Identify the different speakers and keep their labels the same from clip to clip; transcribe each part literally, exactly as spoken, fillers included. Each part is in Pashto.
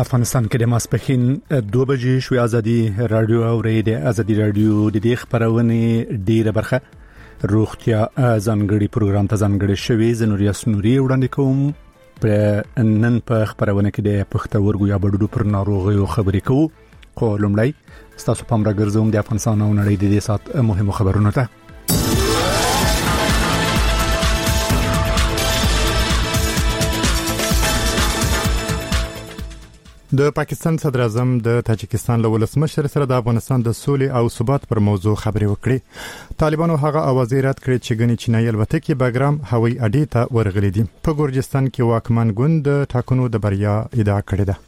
Speaker 1: افغانستان کې د ماسپښین دوه بجې شوې ازادي رادیو او ریډیو ازادي رادیو د دې خبرونه ډیره برخه روغتیا ځانګړي پروګرام ته ځانګړي شوی زنوریا سنوري وړاندې کوم په نن په خبرونه کې د پښتورګو یا بډوډو پر ناروغیو خبرې کوو خو لومړی تاسو په امر ګرځوم د افغانستان او نړۍ د دې سات مهمو خبرونو ته
Speaker 2: د پاکستان صدر اعظم د تاجکستان له ولسمشر سره د افغانستان د سولې او ثبات پر موضوع خبرې وکړې. طالبانو هغه اوازې رد کړې چې ګنې چینایي الوتکې باګرام هوایي اډې ته ورغلې دي. په ګورجستان کې واکمن ګوند د ټاکنو د بریا ادعا کړې ده.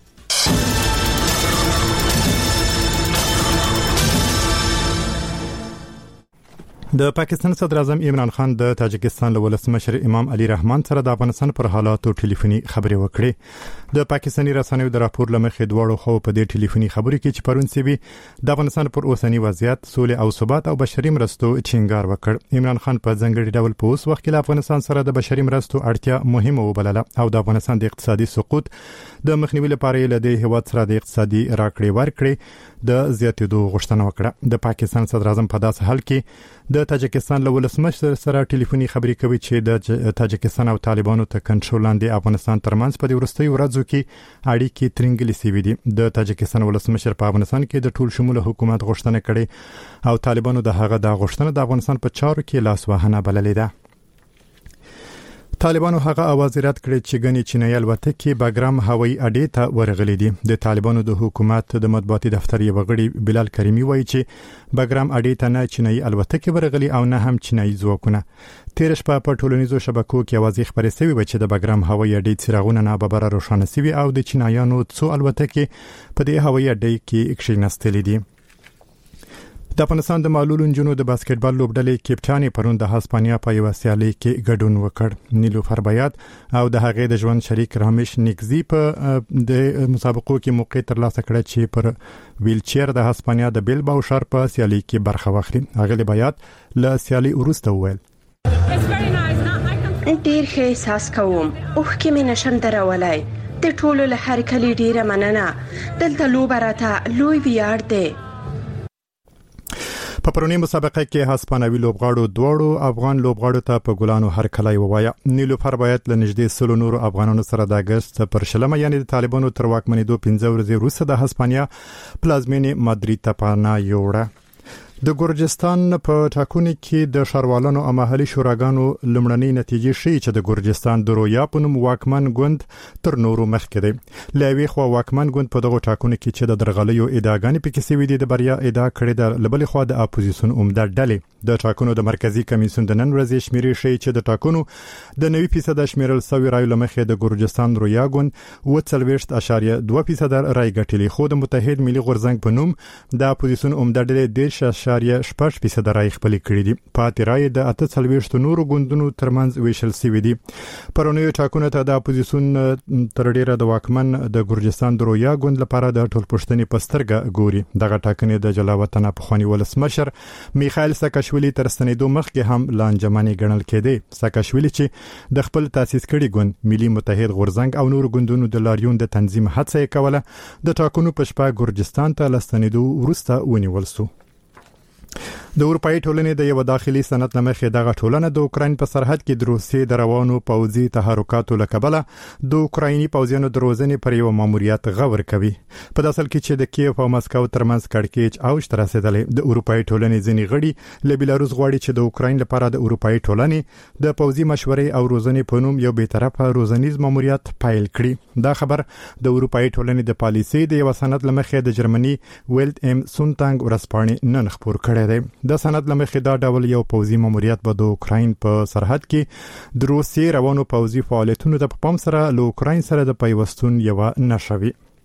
Speaker 2: د پاکستان صدر اعظم عمران خان د تاجکستان له ولسمشر امام علي رحمان سره د افغانستان پر حالاتو ټلیفوني خبرې وکړې. د پاکستاني رسنیو د راپور لمخې دوړو خو په دې ټلیفوني خبرې کې چې پرون سیبي د افغانستان پر اوسنی وضعیت سولې او ثبات او بشري مرستو ټینګار وکړ. عمران خان په ځنګړي ډول په اوس وخت کې د افغانستان سره د بشري مرستو اړتیا مهمه وبلله او د افغانستان د اقتصادي سقوط د مخنیوي لپاره له دې هیواد سره د اقتصادي راکړې ورکړې د زیاتېدو غوښتنه وکړه. د پاکستان صدر اعظم په داسې حال کې د تاجکستان له ولسمشر سره ټلیفوني خبرې کوي چې د تاجکستان او طالبانو ته کنټرول لاندې افغانستان ترمنځ په وروستي ورځو کې اړیکې ترنګلې سوي دي. د تاجکستان ولسمشر په افغانستان کې د ټول شموله حکومت غوښتنه کړې او طالبانو د هغه د غوښتنه د افغانستان په چارو کې لاس وهنه بللې ده. طالبانو هغه اواز رد کړی چې ګنې چینایي الوتکې باګرام هوایي اډې ته ورغلې دي. د طالبانو د حکومت د مطبوعاتي دفتر یو غړي بلال کریمي وایي چې باګرام اډې ته نه چینایي الوتکې ورغلي او نه هم چینایي ځواکونه. تیر شپه په ټولنیزو شبکو کې اوازې خبرې شوې و چې د باګرام هوایي اډې څراغونه نه ببره روښانه شوي او د چینایانو څو الوتکې په دې هوایي اډې کې کښېنستلې دي. د افغانستان د معلولو نجونو د باسکټبال لوبډلې کپټانې پرون د هسپانیا په یو سیالي کې ګډون وکړ. نیلوفر بیات او د هغې د ژوند شریک رامش نیکزي په د مسابقو کې موقع ترلاسه کړه چې پر ویلچیر د هسپانیا د بیلباو ښار په سیالي کې برخه واخلي. هغه بیات له سیالي وروسته وویل
Speaker 3: ډیر ښه احساس کوم اوه کې مې نشم درولای د ټولو له هر کلی ډیره مننه دلته لوبه راته لوی ویاړ دی.
Speaker 2: په پرونی مسابقه کې هسپانوي لوبغاړو دوړو افغان لوبغاړو ته په ګلانو هر کلای ووایا. نیلوفر بیات له نږدې سلو نورو افغانانو سره د اگست پر شلمه یعنی د طالبانو تر واکمنېدو پنځه ورځې وروسته د هسپانیا پلازمینې مادرید ته پناه یوړه. د ګورجستان په ټاکنو کې د ښاروالانو او محلي شوراګانو لمړنۍ نتیجې ښیي چې د ګورجستان د رویا په نوم واکمن ګوند تر نورو مخکې دی. له یوې خوا واکمن ګوند په دغو ټاکنو کې چې د درغلیو ادعاګانې پکې سوي دي د بریا ادعا کړې ده. له بلې خوا د اپوزیسیون عمده ډلې د ټاکنو د مرکزی کمیسیون د نن ورځې شمیرې ښیي چې د ټاکنو د نوي فیصد شمیرل سوي رایو لمخې د ګورجستان رویا ګوند اوه څلوېښت اعشاریه دوه فیصد رای ګټلې خو د متحد ملي غورځنګ په نوم د اپوزیسیون عمده ډلې دېرش اعشاریه شپږ فیصد رای خپل کړی دي. پاتې رای د اته څلوېښت نورو ګوندونو ترمنځ ویشل سوي دي. پرونی ټاکنو ته د اپوزیسیون تر ډیره د واکمن د ګورجستان د رویا ګوند لپاره د ټولپوښتنې پسترګه ګوري. دغه ټاکنې د جلاوطن افغاني ولسمشر میخائیل ساکاشویلی تر ستنېدو مخکې هم لانجمنې ګڼل کېدې. ساکاشویلی چې د خپل تاسیس کړي ګوند ملي متحد غورځنګ او نور ګوندونو د لاریون د تنظیم هڅه کوله د ټاکنو په شپه ګورجستان ته لستنېدو وروسته ونیول شو. د اروپאי ټولنې د یو داخلي سند لمخې دغه ټولنه د اوکراین په سرحد کې د روسیې د روانو پوځي تحرکاتو لکبله د اوکرایني پوځیانو د روزنې پر یو ماموریت غور کوي. په داسل کې چې د کیف او مسکو ترمنځ کړکېچ اوج ته رسیدلې. د اروپאי ټولنې ځینې غړي له بیلاروس غواړي چې د اوکراین لپاره د اروپאי ټولنې د پوځي مشورې او روزنې په نوم یو بیطرفه روزنیز ماموریت پایل کړي. دا خبر د اروپאי ټولنې د پالیسي د یو سند لمخې د جرمني ویلډ ام سونتنګ ورسپانې نن خبر کړی دی. د سند لمخې دا ډول یو پوځي ماموریت به د اوکراین په سرحد کې د روسیې روانو پوځي فعالیتونو ته په پام سره له اوکراین سره د پیوستون یو نشوي.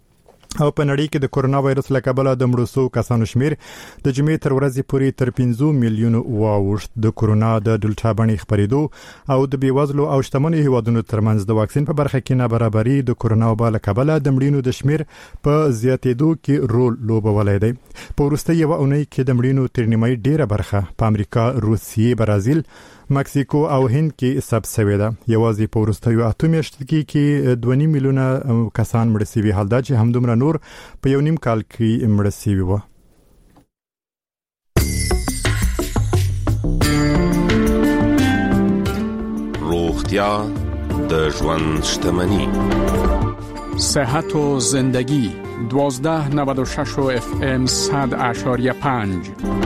Speaker 2: او په نړۍ کې د کورونا وایرس له کبله د مړو شو کسانو شمیر د جمعې تر ورځې پورې تر پنځه میلیون واوښت. د کورونا د ډلټا بڼې خپرېدو او د بیوزلو او شتمنو هیوادونو ترمنځ د واکسین په برخه کې نابرابري د کورونا وبا له کبله د مړینو د شمیر په زیاتېدو کې رول لوبولی دی. په وروستۍ یوه اونۍ کې د مړینو تر نیمایي ډیره برخه په امریکا، روسیې، برازیل، مکسیکو او هند کې ثبت شوې ده. یوازې په وروستیو اته میاشتو کې دوه نیم میلیونه کسان مړه شوي، حال دا چې همدومره نور په یو نیم کال کې مړه شوي وو.
Speaker 4: روغتیا د ژوند شتمني.
Speaker 5: صحت و زندگی دوازده نود و شش اف ام صد اشاریه پنج.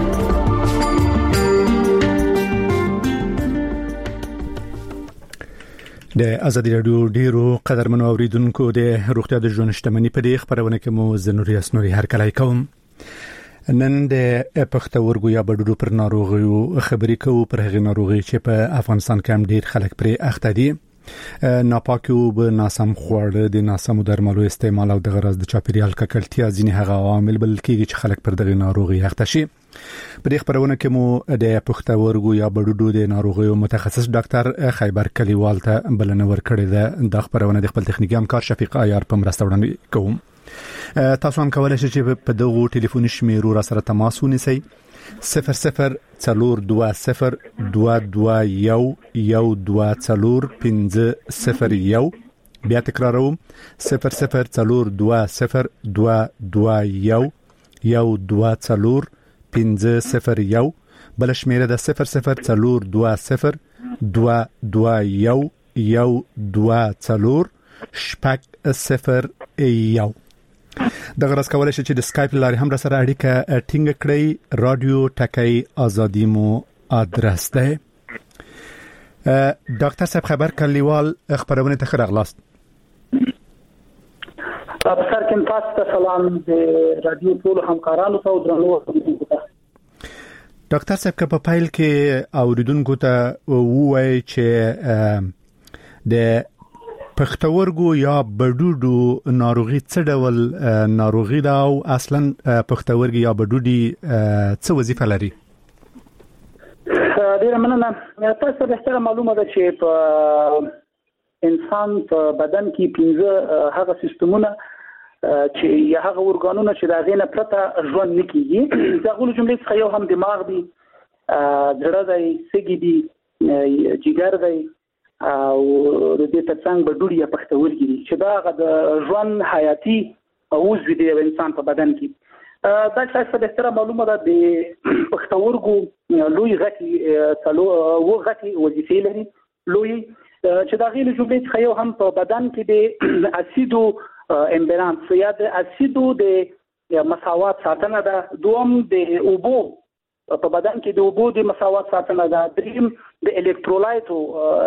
Speaker 1: د ازادي رادیو ډیرو قدرمنو اوریدونکو د روغتیا د ژوند شتمني په دې خبرونه کې مو زنوري اسنوري هر کله کوم. نن د پښتورګو یا بډوډو پر ناروغیو خبرې کوو، پر هغه ناروغي چې په افغانستان کې هم ډیر خلک پرې اخته دي. ناپاکو به ناسم خواړه، د ناسمو درملو استعمال او د غرض د چاپیریال ککړتیا ځینې هغه عوامل بلل کېږي چې خلک پر دغه ناروغي اخته شي. په دې خبرونه کې مو د پښتورګو یا بډوډو د ناروغیو متخصص ډاکټر خیبر کلیوال ته بلنه ورکړې ده. د خبرونه د خپل تخنیکی همکار شفیق عیار په مرسته وړاندې کوم. تاسو هم کولای شئ چې په دغه ټلیفوني شمیرو را سره تماس ونیسئ. صفر صفر څلور دوه صفر دوه دوه یو یو دوه څلور پنځه صفر یو. بیا تکراروم، صفر صفر څلور دوه صفر دوه دوه یو یو دوه څلور پنځه صفر یو. بل شمیره د صفر صفر څلور دوه صفر دوه دوه یو یو دوه څلور شپږ صفر یو. د غرض کولای شي چې د سکایپ لارې هم را سره اړیکه ټینګ کړئ. رادیو ټکی آزادی مو ادرس ده. ډاکټر صاحب خبر کلیوال خبرونه ته خراغلاست.
Speaker 6: تاسو کوم تاسو ته سلام د رادیو ټول همکارانو ته درنو.
Speaker 1: ډاکټر صاحب که په پایل کې اوریدونکو ته ووایي چې د پښتورګو یا بډوډو ناروغي څه ډول ناروغي ده او اصلا پښتورګي یا بډوډي څه وظیفه لري؟
Speaker 6: ډیره مننه. تاسو ته به معلومه ده چې په انسان په بدن کې پنځه هغه سیستمونه چې یا هغه ورګانونه چې د غینه پرته ژوند نکېږي. دا غوړو جملې څخه یو هم دماغ دی، زړه دی، سږي دی، جګر دی او د دې ترڅنګ بډوډي یا پښتورګي دي چې دا د ژوند حیاتي عضو دی د انسان په بدن کې. دا څه څه د معلومه ده د پښتورګو لوی غټي څلو و غټي وظیفې لري لوی چې دا غیله جملې څخه یو هم په بدن کې د اسیدو امبالانس یا د اسیدو د مساوات ساتنه ده. دوم د اوبو په بدن کې د اوبو د مساوات ساتنه ده. دریم د الکترولایټو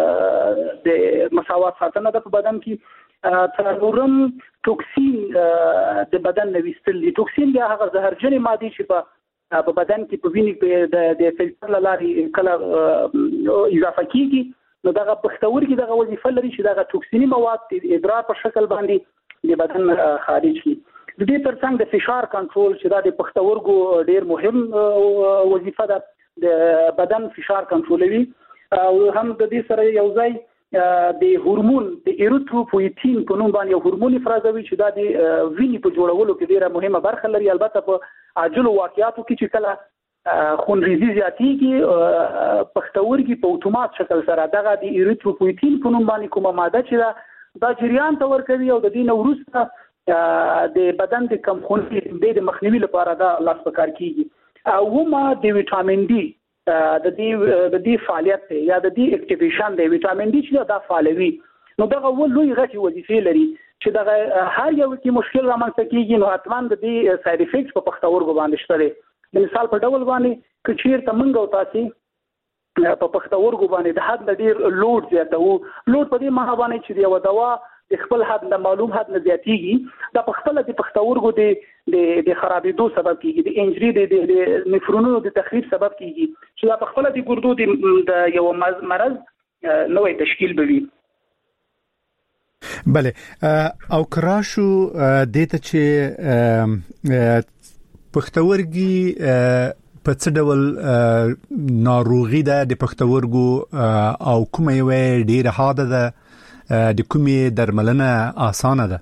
Speaker 6: د مساوات ساتنه ده په بدن کې. څلورم توکسین د بدن نوښتل دي. توکسین د هغه زهرجن ماده چې په په بدن کې په وینې د فلټر لاري کله اضافه کیږي، نو دا پښتورګي دغه وظیفه لري چې دغه توکسینی مواد د ادرار په شکل باندې د بدن خارج شي. د دې ترڅنګ د فشار کنټرول چې دا د پښتورګو ډیر مهم وظیفه ده، د بدن فشار کنټرولوي. او هم د دې سره یو ځای د هورمون د ایریتروپویتین په نوم باندې یو هورمون افرازوي چې دا د وینې په جوړولو کې ډیره مهمه برخه لري. البته په عاجلو واقعاتو کې چې کله خونریزي زیاتېږي، پښتورګي په اتومات شکل سره دغه د ایریتروپویتین په نوم باندې کومه ماده چې دا د جریان ته ورکوي او د دې نو وروسته د بدن د کمخونۍ د مخنیوي لپاره دا لاس پکار کیږي. او ما د وټامین ډي د دې د دې فعالیت یا د دې اکټیویشن د وټامین ډي چې دا فعالوي، نو دغه ولوي غټي وظیفې لري چې دغه هر یو کې مشکل رامنځته کیږي. نو حتمان د دې ساید افیکټس په پښتورګو باندې شته. مثال په ډول باندې کچیر ته منګو تاسو په پښتورګو باندې د حد ډیر لوډ زیاته وو لوډ په دې معنی باندې چې یو دوا د خپل حد د معلوم حد نه زیاتیږي، دا په خپل د پښتورګو د د خرابېدو سبب کیږي، د انجری د نفرونونو د تخریب سبب کیږي چې دا په خپل د ګردو د یو مرض نوې تشکیل بوي.
Speaker 1: بله او کراشو دته چې پښتورګي په څه ډول ناروغي ده د پښتورګو او کومه یو ډیره حاده ده د کومې درملنه اسانه ده؟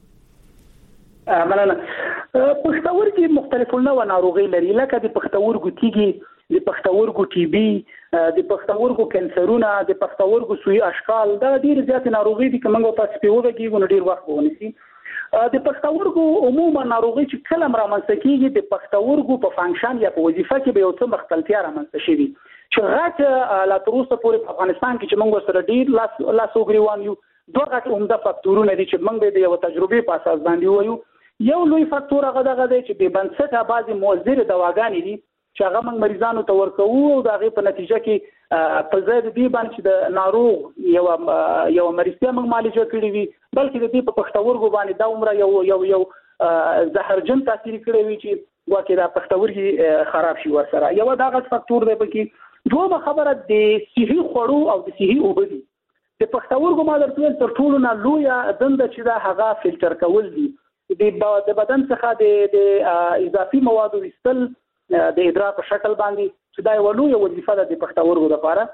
Speaker 6: مننه. پښتورګي مختلف نوع ناروغي لري، لکه د پښتورګو تیږي، د پښتورګو ټي بي، د پښتورګو کانسرونه، د پښتورګو سوی اشکال. دا ډیر زیات ناروغي دي کومه تاسو په وګه کې ونه ډیر وخت ونیسي. د پښتورګو عموما ناروغي چې کله رامنځته کیږي د پښتورګو په فنکشن یا په وظیفه کې به یو څه مختلفیا رامنځته شي. چې غټ لا تر اوسه پورې په افغانستان کې چې موږ سره ډیر لاس لاسوګریوان یو دوه غټ عمده فاکتورونه دي چې موږ به د یو تجربې په اساس باندې وایو. یو لوی فاکتور هغه دغه دی چې به بنسټه بعضی مؤثر دواګانې دي چې هغه موږ مریضانو ته ورکوو او د هغې په نتیجه کې په ځای د دې باندې چې د ناروغ یو یو مریضتیا موږ معالجه کړې وي، بلکې د دې په پښتورګو باندې دا عمره یو یو یو زهرجن تاثیر کړی وي چې واکې دا پښتورګي خراب شي ورسره. یو دغه فاکتور دی. پکې دوه خبره د صحي خوړو او د صحي اوبه دي. د پښتورګو ما درته ویل تر ټولو نه لویه دنده چې دا هغه فلټر کول دي. د بدن څخه د اضافي موادو ویستل د ادرار په شکل باندې چې دا یو لویه وظیفه ده د پښتورګو لپاره.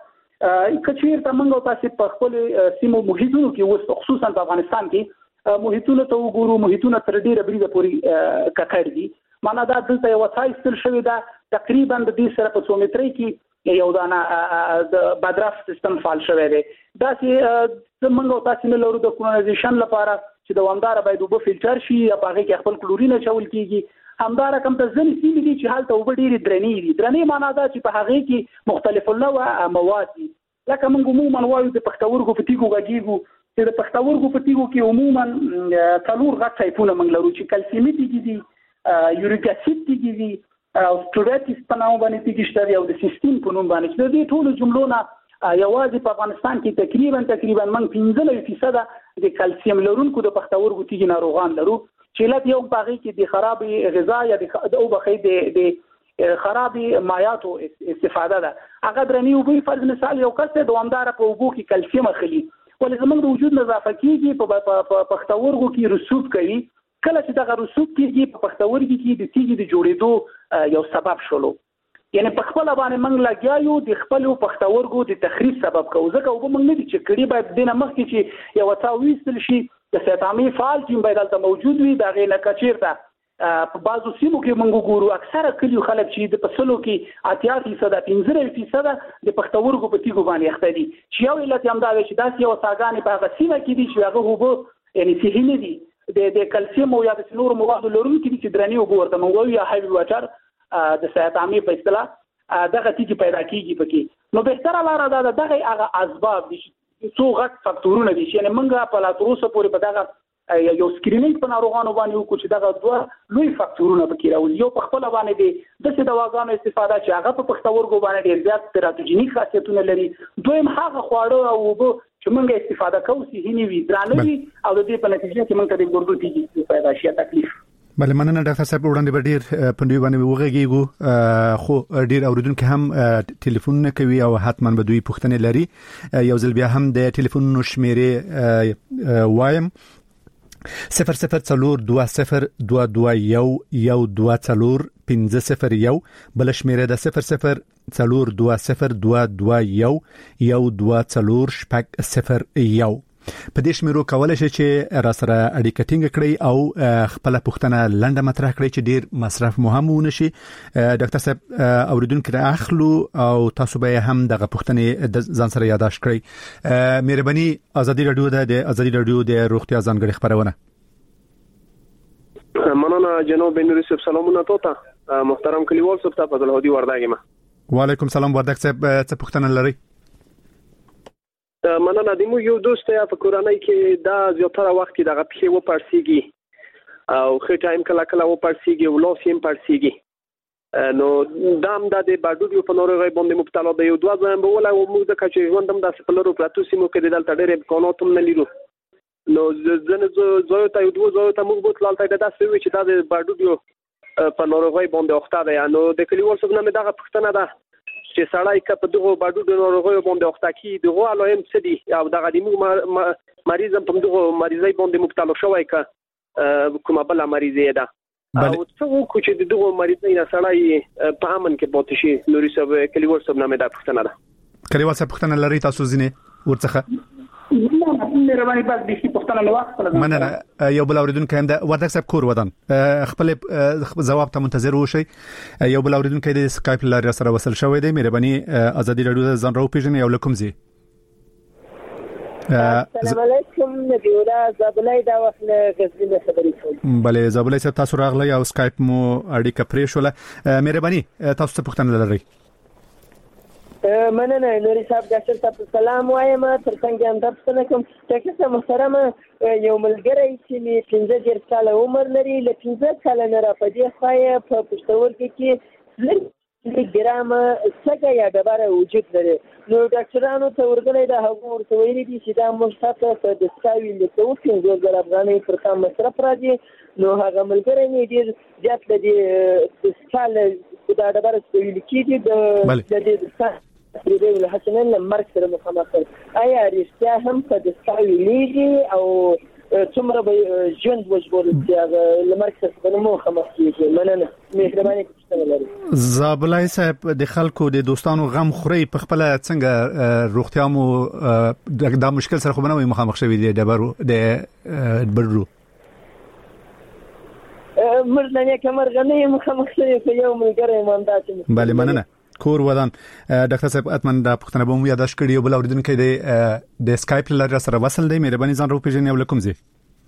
Speaker 6: کچیر ته موږ تاسو په خپل سیمو محیطونو کې اوس خصوصا په افغانستان کې محیطونو ته وګورو، محیطونه تر ډیره بریده پورې ککړ دي. معنا دا دلته یو ځای ستل شوی دا تقریبا د دې سره په څو مترۍ کې یو دانه د بدرف سیستم فعال شوی دی. دا چې موږ تاسو نه لرو د کولونایزیشن لپاره چې دوامدار باید وب فلټر شي یا په هغه کې خپل کلورین چول کیږي. همدار کوم ته ځنې سیمې دي چې حالت وب ډېری درنې دي. درنې معنا دا چې په هغه کې مختلف النوع مواد دي. لکه موږ عموما وایو د پښتورګو په تیګو غږیږو چې د پښتورګو په تیګو کې عموما څلور غټ ټایپونه موږ لرو چې کلسیمي تیږي دي، یوریک اسید تیږي دي او سټوراتیس په نوم باندې تیږي شته او د سیستم په نوم باندې. د دې ټولو جملو نه یوازې په افغانستان کې تقریبا تقریبا موږ پنځه نوي فیصد د کلسیم لرونکو د پښتورګو تیږي ناروغان لرو چې لته یو باغی کې د خراب غذا یا د او بخې د د خراب مایاتو استفاده ده. هغه درنی او په فرض مثال یو کس ته دوامدار په وګو کې کلسیم اخلي ولې زموږ د وجود نظافت کیږي په پښتورګو کې رسوب کوي. کله چې دغه رسوب کیږي په پښتورګو کې د تیږي د جوړېدو یو سبب شولو، یعنی په خپل باندې موږ لګیایو د خپل پښتورګو د تخریب سبب کوو. ځکه وب موږ نه دي چې کړي باید دینه مخکې چې یو تاویستل شي د سیتامي فعال ټیم باید دلته موجود وي. دا غي نه کچیرته په بازو سیمو کې موږ ګورو اکثره کلیو خلک چې د فصلو کې اتیا فیصد پنځه فیصد د پښتورګو په تیګو باندې اخته دي. چې یو علت هم دا چې داسې یو ساګانې په هغه سیمه کې دي چې هغه هوبو یعنی صحي نه دي د د کلسیم او یا د نور موادو لرونکي دي چې درنی وګ ورته موږ یا هایوي واټر د سیتامي په اصطلاح دغه تیږي پیدا کیږي پکې. نو بهتره لاره دا ده دغه هغه اسباب دي څو غټ فاکتورونه دي چې موږ په لا تر اوسه پورې په دغه یو سکرینینګ په ناروغانو باندې وکړو چې دغه دوه لوی فاکتورونه پکې راوځي. یو په خپل باندې دي د څه دواګانو استفاده چې هغه په پښتورګو باندې ډیر زیات تراتوجینیک خاصیتونه لري. دویم هغه خواړه او چې موږ استفاده کوو صحي نه وي، درانه وي او د دې په نتیجه کې موږ ته د ګردو تیږي پیدا شي تکلیف.
Speaker 1: بله مننه ډاکټر صاحب. وړاندې به ډیر پندوی باندې وغږیږو خو ډیر اوریدونکو هم ټلیفون کوي او حتما به دوی پوښتنه لري. یو ځل بیا هم د ټلیفون شمیرې وایم صفر صفر څلور دوه صفر دوه دوه یو یو دوه څلور پنځه صفر یو، بل شمیره د صفر صفر څلور دوه صفر دوه دوه یو یو دوه څلور شپږ صفر یو. په دې شمیرو کولای شئ چې را سره اړیکه ټینګ کړئ او خپل پوښتنه لنډه مطرح کړئ چې ډیر مصرف مهم ونشي. ډاکټر صاحب اوریدونکو اخلو او تاسو به هم دغه پوښتنه ځان سره یاداښت کړئ. مهرباني ازادي رادیو د ازادي رادیو د روغتیا ځانګړي خبرونه.
Speaker 7: مننه جناب بنوري صاحب، سلامونه توته محترم کلیوال صاحب ته فضل هودي ورداګم.
Speaker 1: وعلیکم سلام ورداګ صاحب، څه پوښتنه لرئ؟
Speaker 7: مننه. د مو یو دوست یا په کورنۍ کې دا زیاتره وخت کې دغه پښې و پړسیږي او خې ټایم کله کله و پړسیږي او لاس یې پړسیږي. نو دام د باډوډیو په ناروغۍ باندې مبتلا دی. یو دوه ځم به ولا موږ د کچې ژوندم د سپلرو پراتو سیمو کې دلته ډېر امکانات هم نه لرو. نو ځنه زه ته یو دوه زه ته موږ بوت لالته د داسې وی چې دا د باډوډیو په ناروغۍ باندې اخته دی. نو د کلیوال څخه نه دغه پښتنه ده چې چې سړی که په دغه باډو ناروغیو باندې اخته کی دغه علائم څه دي او دغه د مریض په دغه مریضۍ باندې مبتلا شوی که کومه بل مریضي ده او څه وکړو چې دغه مریضۍ نه سړی په امن کې پاتې شي. نوري صاحب کلیوال صاحب نامه ده پښتنه ده
Speaker 1: کلیوال صاحب پښتنه لري تاسو ځینې ورڅخه
Speaker 6: مهرباني بس به پښتنه نو وخت
Speaker 1: مننه. یو بل اوریدونکو هم د وردګ صاحب کور ودان خپل جواب ته منتظر اوسئ. یو بل اوریدونکو د سکایپ لارې سره وصل شوی دی. مهرباني ازادي رادیو ځان راو پیژنې یو لکم زی.
Speaker 8: السلام علیکم نبی الله زابلای دا وخت غزنی خبرې کوم.
Speaker 1: بله زابلای صاحب تاسو راغلی او سکایپ مو اړیکه پرې شوله. مهرباني تاسو ته پوښتنه لرئ؟
Speaker 8: مننه نوري صاحب ډاکټر صاحب سلام وایم. ترڅنګ هم درڅنه کوم ډاکټر صاحب محترمه یو ملګری چې می پنځه ډیر کال عمر لري له پنځه کال نه را پدې خای په پښتورګي کې لږ ګرام څنګه یا ډبره وجود لري. نو ډاکټرانو ته ورغلې دا هغه ورته ویلي دي چې دا مشتاق په دسکاوي لیکو چې زور زر افغاني پر کم مصرف راځي. نو هغه ملګری مې ډیر زیات لدی دسکال دا ډبره ویل کېږي د د دسکال پرې له حسنن مرګ سره مخامخ. آیا رښتیا هم په دسکاوي لیږي او څومره به ژوند وژغورل چې هغه له مرګ سره مخامخ کېږي؟ مننه مهرباني کوم.
Speaker 1: زابلای صاحب د خلکو د دوستانو غم خوري په خپل څنګه روغتیا مو دا مشکل سره خو بنوي مخامخ شوی دی د برو د برو
Speaker 8: مرنه کمر غنی مخامخ شوی په یو ملګری ماندات.
Speaker 1: بله مننه. کور ودان ډاکټر صاحب اتمن د پښتنه بوم یاداش کړی یو بل اوریدونکو د د سکایپ لاره سره وصل دی. مهرباني ځان رو پیژنې ولکم زی.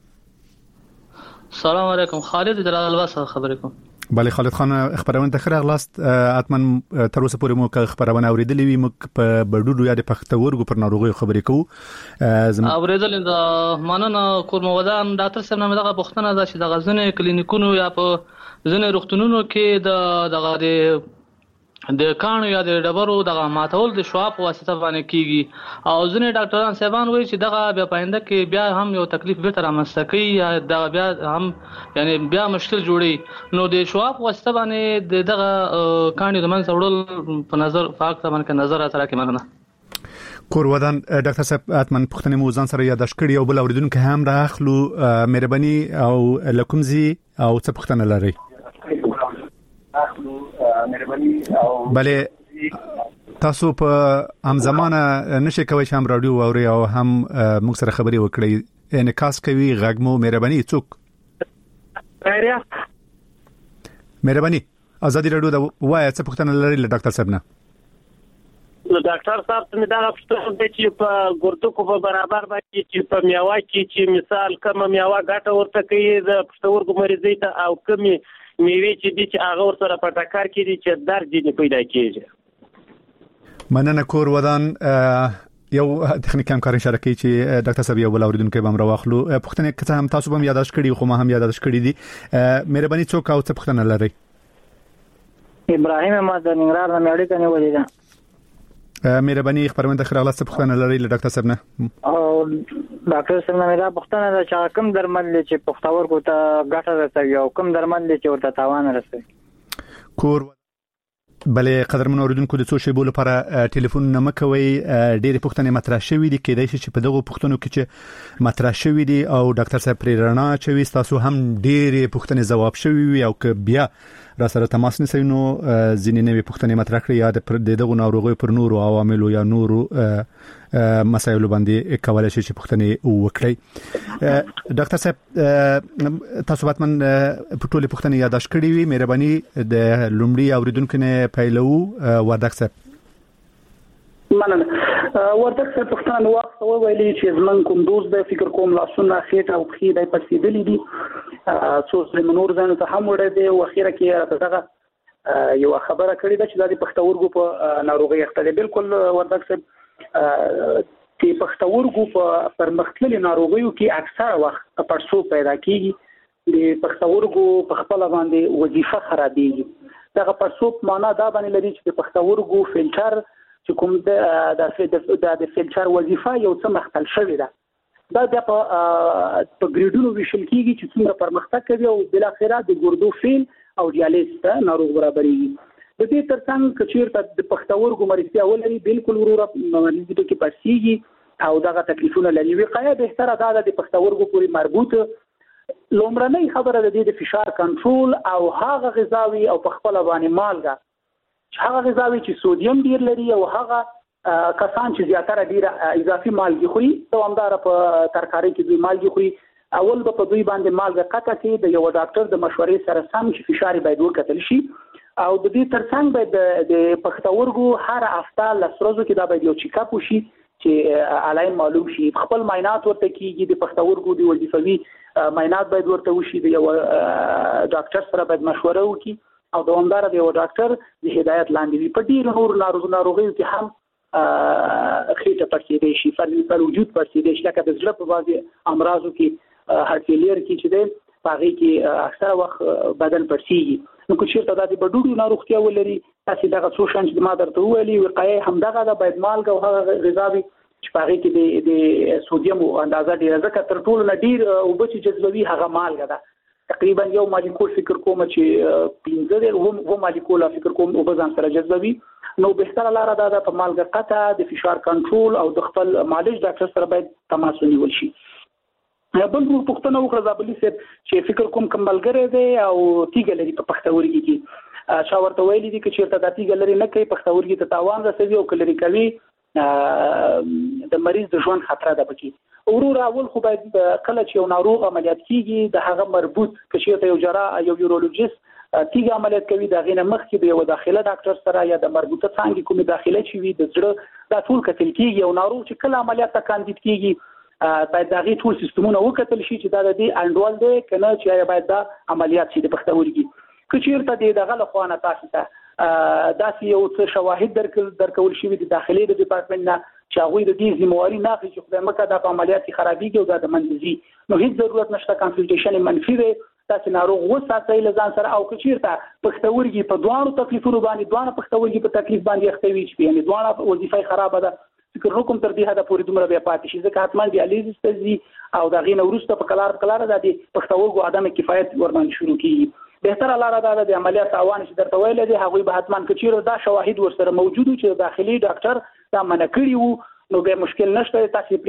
Speaker 9: السلام علیکم خالد د الواسه خبرې کوم.
Speaker 1: بله خالد خان خبرونه ته خیر اغلاست. اتمن تر اوسه پورې مو خبرونه اوریدلې وي مو په بډوډو یا د پښتورګو پر ناروغي خبرې کوو.
Speaker 9: اوریدل د ماننه کور مو ودان ډاکټر صاحب نامه دغه پښتنه ده چې د غزنه کلینیکونو یا په ځنه روغتونونو کې د دغه د کانو یا د ډبرو دغه ماتول د شواب واسطه باندې کیږي او ځینې ډاکټران صاحبان وایي چې دغه بیا پاینده کې بیا هم یو تکلیف به تر امستکی یا دا بیا هم یعنی بیا مشکل جوړي. نو د شواب واسطه باندې دغه کانو د من څوړل په نظر فاکت باندې نظر سره کې مننه.
Speaker 1: کور ودان ډاکټر صاحب اتمن پښتنه مو ځان سره یاداش کړی او بل اوریدونکو هم راخلو. مهرباني او لکم زی او څه پښتنه لري؟ بله تاسو په هم زمانه نشي کوي چې هم رادیو اوري او هم موږ سره خبري وکړي انعکاس کوي غږ مو. مهرباني څوک مهرباني ازادي رادیو دا وای څه پښتنه لري له ډاکټر صاحب نه؟
Speaker 10: ډاکټر صاحب ته دا پښتنه د چې په ګردو په برابر باندې چې په میاوا کې چې مثال کوم میاوا ګټه ورته کوي د پښتورګو مریضۍ ته او کومي میوه چې دي چې هغه ور سره په ټکر کې دي چې درد دې پیدا کیږي.
Speaker 1: مننه. کور ودان یو تخنیک همکار اشاره کوي چې ډاکټر صاحب یو بل اوریدونکو به امر واخلو. پښتنه که هم تاسو به یاداش کړی خو ما هم یاداش کړی دي. مهرباني څوک او څه پښتنه لري؟
Speaker 11: ابراهیم ما د ننګرهار نه مېړی کنه ولې ده.
Speaker 1: مهرباني خبرونه د خیر اغلاس پښتنه لري له ډاکټر صاحب نه.
Speaker 11: او ډاکټر صاحب نه دا پښتنه ده چې کوم درمل چې پښتورګو ته ګټه رسوي او کوم درمل چې ورته تاوان رسوي.
Speaker 1: کور بله قدرمن اوریدونکو د څو شیبو لپاره ټلیفون نه مکوي. ډېر پښتنه مطرح شوی دي کېدای شي چې په دغه پښتنو کې چې مطرح شوی دي او ډاکټر صاحب پرې رڼا چوي تاسو هم ډېر پښتنه جواب شوی وي او که بیا را سره تماس نیسئ نو ځینې نوې پوښتنې مطرح کړئ یا د دغو ناروغیو پر نورو عواملو یا نورو مسایلو باندې کولای شئ چې پوښتنې وکړئ. ډاکټر صاحب تاسو باید من په ټولې پوښتنې یاداش کړې وي. مهرباني د لومړي اوریدونکو نه پیلو وردګ صاحب.
Speaker 6: مننه. وردګ صاحب پښتنه نو وخت ویلي چې زمون کوم دوست د فکر کوم لاسونه خېټه او خې دای پسېدلې دي څو څه منور ځان ته هم وړه دي او اخیره کې دغه یو خبره کړې ده چې د پښتورګو په ناروغي اخته. بالکل وردګ صاحب چې پښتورګو په پرمختللي ناروغیو کې اکثر وخت پړسو پیدا کیږي. د پښتورګو په خپل باندې وظیفه خرابېږي. دغه پړسو معنا دا باندې لري چې د پښتورګو فلټر چې کوم د د فلټر وظیفه یو څه مختل شوی ده. دا د په ګریډونو ویشل کیږي چې څنګه پرمختګ کوي او بل اخره د ګردو فیل او دیالیز ته ناروغ برابرېږي. د دې ترڅنګ که چیرته د پښتورګو مرستیا ولري بالکل وروره مریض دې کې پړسیږي او دغه تکلیفونه لري. وقایه بهتره ده د پښتورګو پورې مربوط لومړنۍ خبره د دې د فشار کنټرول او هغه غذاوي او په خپل باندې مالګه هغه غذاوي چې سودیم ډیر لري او هغه کسان چې زیاتره ډیره اضافي مالګه خوري دوامدار په ترکاري کې دوی مالګه خوري اول به په دوی باندې مالګه قطع کړي د یو ډاکټر د مشورې سره سم چې فشار باید وکتل شي او د دې ترڅنګ باید د پښتورګو هر هفته لس ورځو کې دا باید یو چیک اپ وشي چې علایم معلوم شي. خپل معاینات ورته کیږي د پښتورګو د وظیفوي معاینات باید ورته وشي د یو ډاکټر سره باید مشوره وکړي او دوامدار د یو ډاکټر د هدایت لاندې وي. په ډیرو نور ناروغیو کې هم خېټه پړسېدی شي پر وجود پړسېدی شي لکه د زړه په بعضې امراضو کې هارت فیلیر کې چې دی په هغې کې اکثره وخت بدن پړسېږي. نو که چېرته دا د بډوډو ناروغتیا ولري تاسې دغه څو شیان چې ما درته وویلي وقایه همدغه ده باید مالګه او هغه غذاوي چې په هغې کې د سودیم اندازه ډېره ځکه تر ټولو نه ډېر اوبه چې جذبوي هغه مالګه ده تقریبا یو مالیکول فکر کوم چې پنځه دی اووه مالیکول فکر کوم اوبه ځان سره جذبوي. نو بهتره لاره دا ده په مالګه قطع د فشار کنټرول او د خپل مالج ډاکټر سره باید تماس ونیول شي. بل ورو پښتنه وکړه زابلی صاحب چې فکر کوم کمبلګری دی او تیګه لري په پښتورګي کې چا ورته ویلي دي چې چیرته د تیګه لري نه کوي پښتورګي ته تاوان رسوي او کلري کوي د مریض د ژوند خطر ده پکې. ورور اول خو باید کله چې یو ناروغ عملیات کیږي د هغه مربوط که چیرته یو جراح یو یورولوژیست تیګه عملیات کوي د هغې نه مخکې د یو داخله ډاکټر سره یا د مربوطه څانګې کومې داخله چې وي د زړه دا ټول کتل کیږي. یو ناروغ چې کله عملیات ته کاندید کیږي باید د هغې ټول سیستمونه وکتل شي چې دا د دې انډول دی که نه چې باید دا عملیات شي د پښتورګي. که چېرته د دغه له خوا نه تاسو ته داسې یو څه شواهد درکول شوي د داخلي د ډپارټمنټ نه چې هغوی د دې ذمهواري نه اخلي چې خدای مکړه دا په عملیات کې خرابېږي او دا د منځه ځي نو هېڅ ضرورت نشته. کنسلټیشن یې منفي دی تاسې ناروغ وساتئ له ځان سره او که چېرته پښتورګي په دواړو تکلیفونو باندې دواړه پښتورګي په تکلیف باندې اخته وي چې یعنې دواړه وظیفه یې خرابه ده فکر وکړم تر دې حده پورې دومره بیا پاتې شي ځکه حتما ډیالیزس ته ځي او د هغې نه وروسته په کلار په کلاره دا د پښتورګو عدم کفایت ورباندې شروع کېږي. بهتره لاره دا ده د عملیات تاوان چې درته ویلی دی هغوی به حتما که چېرې دا شواهد ورسره موجود وو چې داخلي ډاکټر دا منع کړي وو نو بیا مشکل نشته تاسې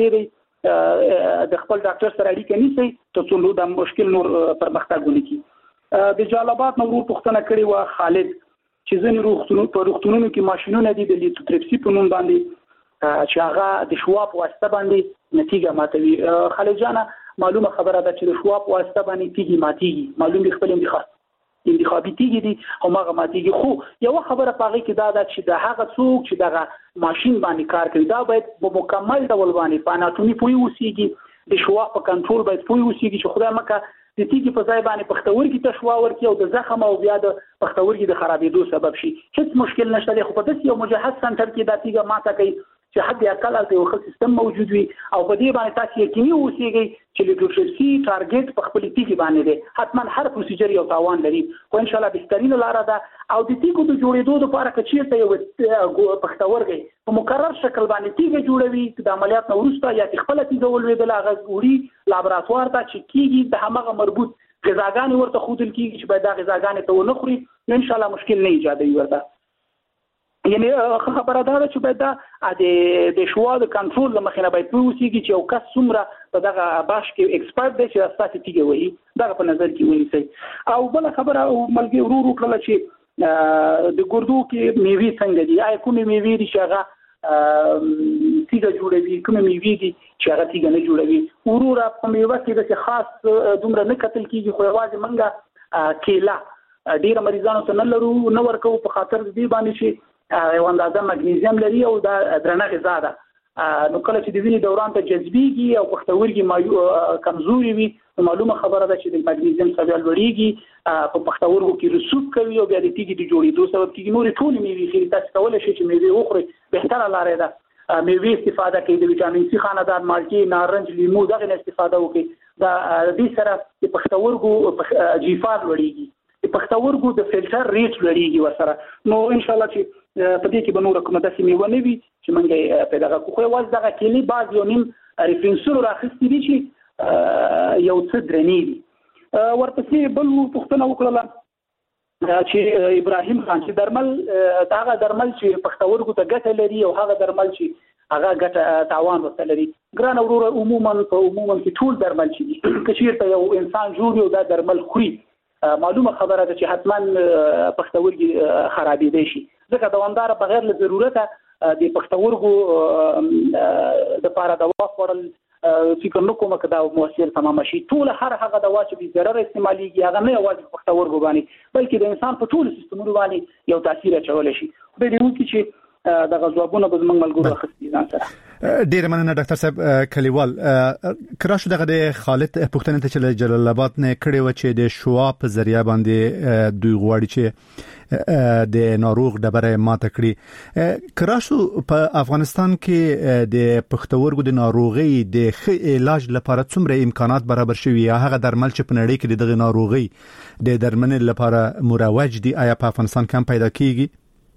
Speaker 6: پرېږدئ د خپل ډاکټر سره اړیکه نیسئ تر څو دا مشکل نور پرمختګ ونه کړي. د جلال آباد نه ورور پوښتنه کړې وه خالد چې ځینې په روغتونونو کې ماشینونه دي د لیتوتریپسي په نوم باندې چې هغه د شوا په واسطه باندې نتیجه ماتوي. خالد جانه معلومه خبره ده چې د شوا په واسطه باندې تیږي ماتېږي معلوم دي خپل انتخاب انتخابي تیږي دي او هغه ماتېږي. خو یو خبره په هغې کې دا ده چې د هغه څوک چې دغه ماشین باندې کار کوي دا باید په مکمل ډول باندې په اناټومي پوه اوسېږي د شوا په کنټرول باید پوه اوسېږي چې خدای مکړه د تیږي په ځای باندې پښتورګي ته شوا ورکړي او د زخم او بیا د پښتورګي د خرابېدو سبب شي هېڅ مشکل نشته دی. خو په داسې یو مجهز سنټر کې دا تیږه ماته کوي چې حد اقل هلته یو ښه سیستم موجود وي او په دې باندې تاسو یقیني اوسئ چې لیتوتریپسي ټارګټ په خپل تیږي باندې دی. حتما هر پروسیجر یو تاوان لري خو ان شاء الله بهترینه لاره ده او د تیږو د جوړېدو لپاره که چېرته یو پښتورګی په مکرر شکل باندې تیږه جوړوي د عملیات نه وروسته یا چې خپله تیږه ولوېدله هغه وړي لابراتوار ته چې کېږي د همغه مربوط غذاګانې ورته ښودل کېږي چې باید دا غذاګانې ته ونه خوري نو ان شاء الله مشکل نه ایجادوي ورته. یعنی خبره دا ده چې باید دا د شوا د کنټرول له مخې نه باید پوه اوسېږي چې یو کس څومره په دغه باش کې ایکسپرټ دی چې ستاسې تیږه وهي دغه په نظر کې ونیسئ. او بله خبره ملګري ورو ورو کړله چې د ګردو کې میوې څنګه دي آیا کومې میوې دي چې هغه تیږه جوړوي کومې میوې دي چې هغه تیږه نه جوړوي. وروره په میوه کې داسې خاص دومره نه کتل کېږي خو یوازې موږ کیله ډېره مریضانو ته نه لرو نه ورکوو په خاطر د دې باندې چې یو اندازه مګنیزیم لري او دا درنه غذا ده نو کله چې د وینې دوران ته جذبېږي او پښتورګي کمزوري وي نو معلومه خبره ده چې د مګنیزیم سویه لوړېږي په پښتورګو کې رسوب کوي او بیا د تیږې د جوړېدو سبب کېږي. نورې ټولې میوې ښې تاسو کولی شئ چې میوې وخورئ بهتره لاره ده. میوې استفاده کوي د ویټامین سي خاندان مالټې نارنج لیمو دغې نه استفاده وکړئ. دا دې سره د پښتورګو جیفار لوړېږي د پښتورګو د فلټر ریټ لوړېږي ورسره نو انشاءالله چې په دې کې به نوره کومه داسې میوه نه وي چې موږ یې په دغه خو یوازې دغه کیلې بعض یو نیم ریفرنسونو راخیستي دي چې یو څه درنې دي. ورپسې بل پوښتنه وکړله چې ابراهیم خان چې درمل هغه درمل چې پښتورګو ته ګټه لري او هغه درمل چې هغه ګټه تاوان ورته لري ګران وروره عموما په عموما کې ټول درمل چې دي کچیرته یو انسان جوړ یو دا درمل خوري معلومه خبره ده چې حتما پښتورګي خرابېدي شي ځکه دوامدار بغیر له ضرورته د پښتورګو د لپاره دوا خورل فکر نه کوم کدا موثر تمام شي ټول هر هغه دوا چې به ضرر استعماليږي هغه نه یوازې پښتورګو باندې بلکې د انسان په ټول سیستمونو باندې یو تاثیر اچولی شي به دې وکړي چې د غزوابونو به زمنګ ملګرو اخستي ځان سره
Speaker 1: ډیر مننه ډاکټر صاحب کلیوال کراش دغه د خالد پښتنه ته چې جلال آباد نه کړي و چې د شوا په ذریعہ باندې دوی غواړي چې د ناروغ ډبره ماته کړي کراشو په افغانستان کې د پښتورګو د ناروغي د ښه علاج لپاره څومره امکانات برابر شوي یا هغه درمل چې په نړۍ کې دغه ناروغي د درملنې لپاره مروج دي آیا په افغانستان کې هم پیدا کیږي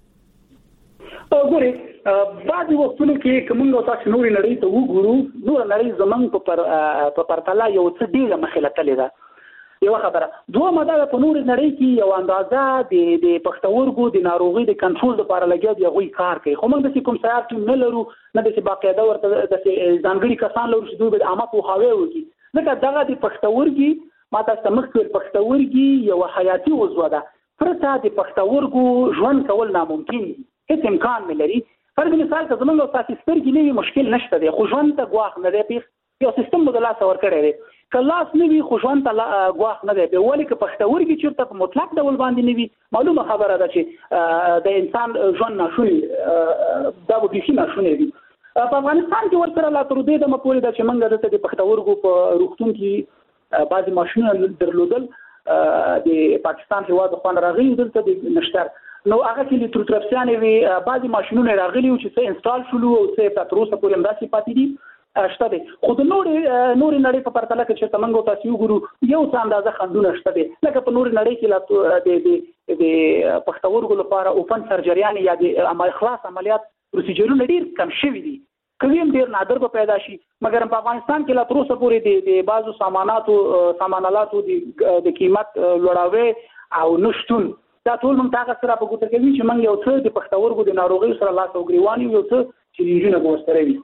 Speaker 6: ګوري بعض وختونو کې کومه تاسو نوري نړۍ ته وګورو نور نړۍ زمنګ په پر په پرتله یو څه ډیره مخاله تللی ده یو خبره دوه ماده په نور نړۍ کې یو اندازه د د پښتورګو د ناروغي د کنټرول لپاره لګیا دی غوي کار کوي خو موږ د کوم سیار ټیم نه لرو نه د باقاعده ورته د ځانګړي کسان لرو چې دوی به عامه په هاوی وکړي ځکه دغه د پښتورګي ماته سمخکل پښتورګي یو حیاتي عضو ده پرته د پښتورګو ژوند کول ناممکن دي هیڅ امکان نه لري فرض مثال که زمونږ تاسو سترګې نه وي مشکل نشته دی خو ژوند ته ګواښ نه دی یو سیستم د لاس ور کړی دی کلاس نه وي خو ژوند ته ګواښ نه دی ولې که پښتورګي چیرته په مطلق ډول باندې نه وي معلومه خبره ده چې د انسان ژوند ناشونی دا به بيخي ناشونی وي په افغانستان کې ورسره لا تر دې د مپورې د چې منګه د پښتورګو په روغتون کې بعضی ماشینونه درلودل د پاکستان هیواد خو راغلي دلته د نشتر نو هغه کې لیتروترپسیان وی بعضی ماشینونه راغلي او چې انسټال شول او څه په تر اوسه پورې همداسې پاتې دي شته دي خو د نور نور نړۍ په پرتله کې چې تمنګو تاسو وګورو یو څه اندازه خندونه شته دي لکه په نور نړۍ کې لا د د پښتورګو لپاره اوپن سرجریان یا د عمل خلاص عملیات پروسیجرونه ډیر کم شوي دي کوم ډیر نادر به پیدا شي مګر په افغانستان کې لا تر اوسه پورې د بعضو ساماناتو سامانالاتو د قیمت لوړاوي او نشټون دا ټول موږ تاسو سره په ګوته کوي چې موږ یو څه د پښتورګو د ناروغي سره لاس او ګریوان یو څه چې لینجونه ګوستره وي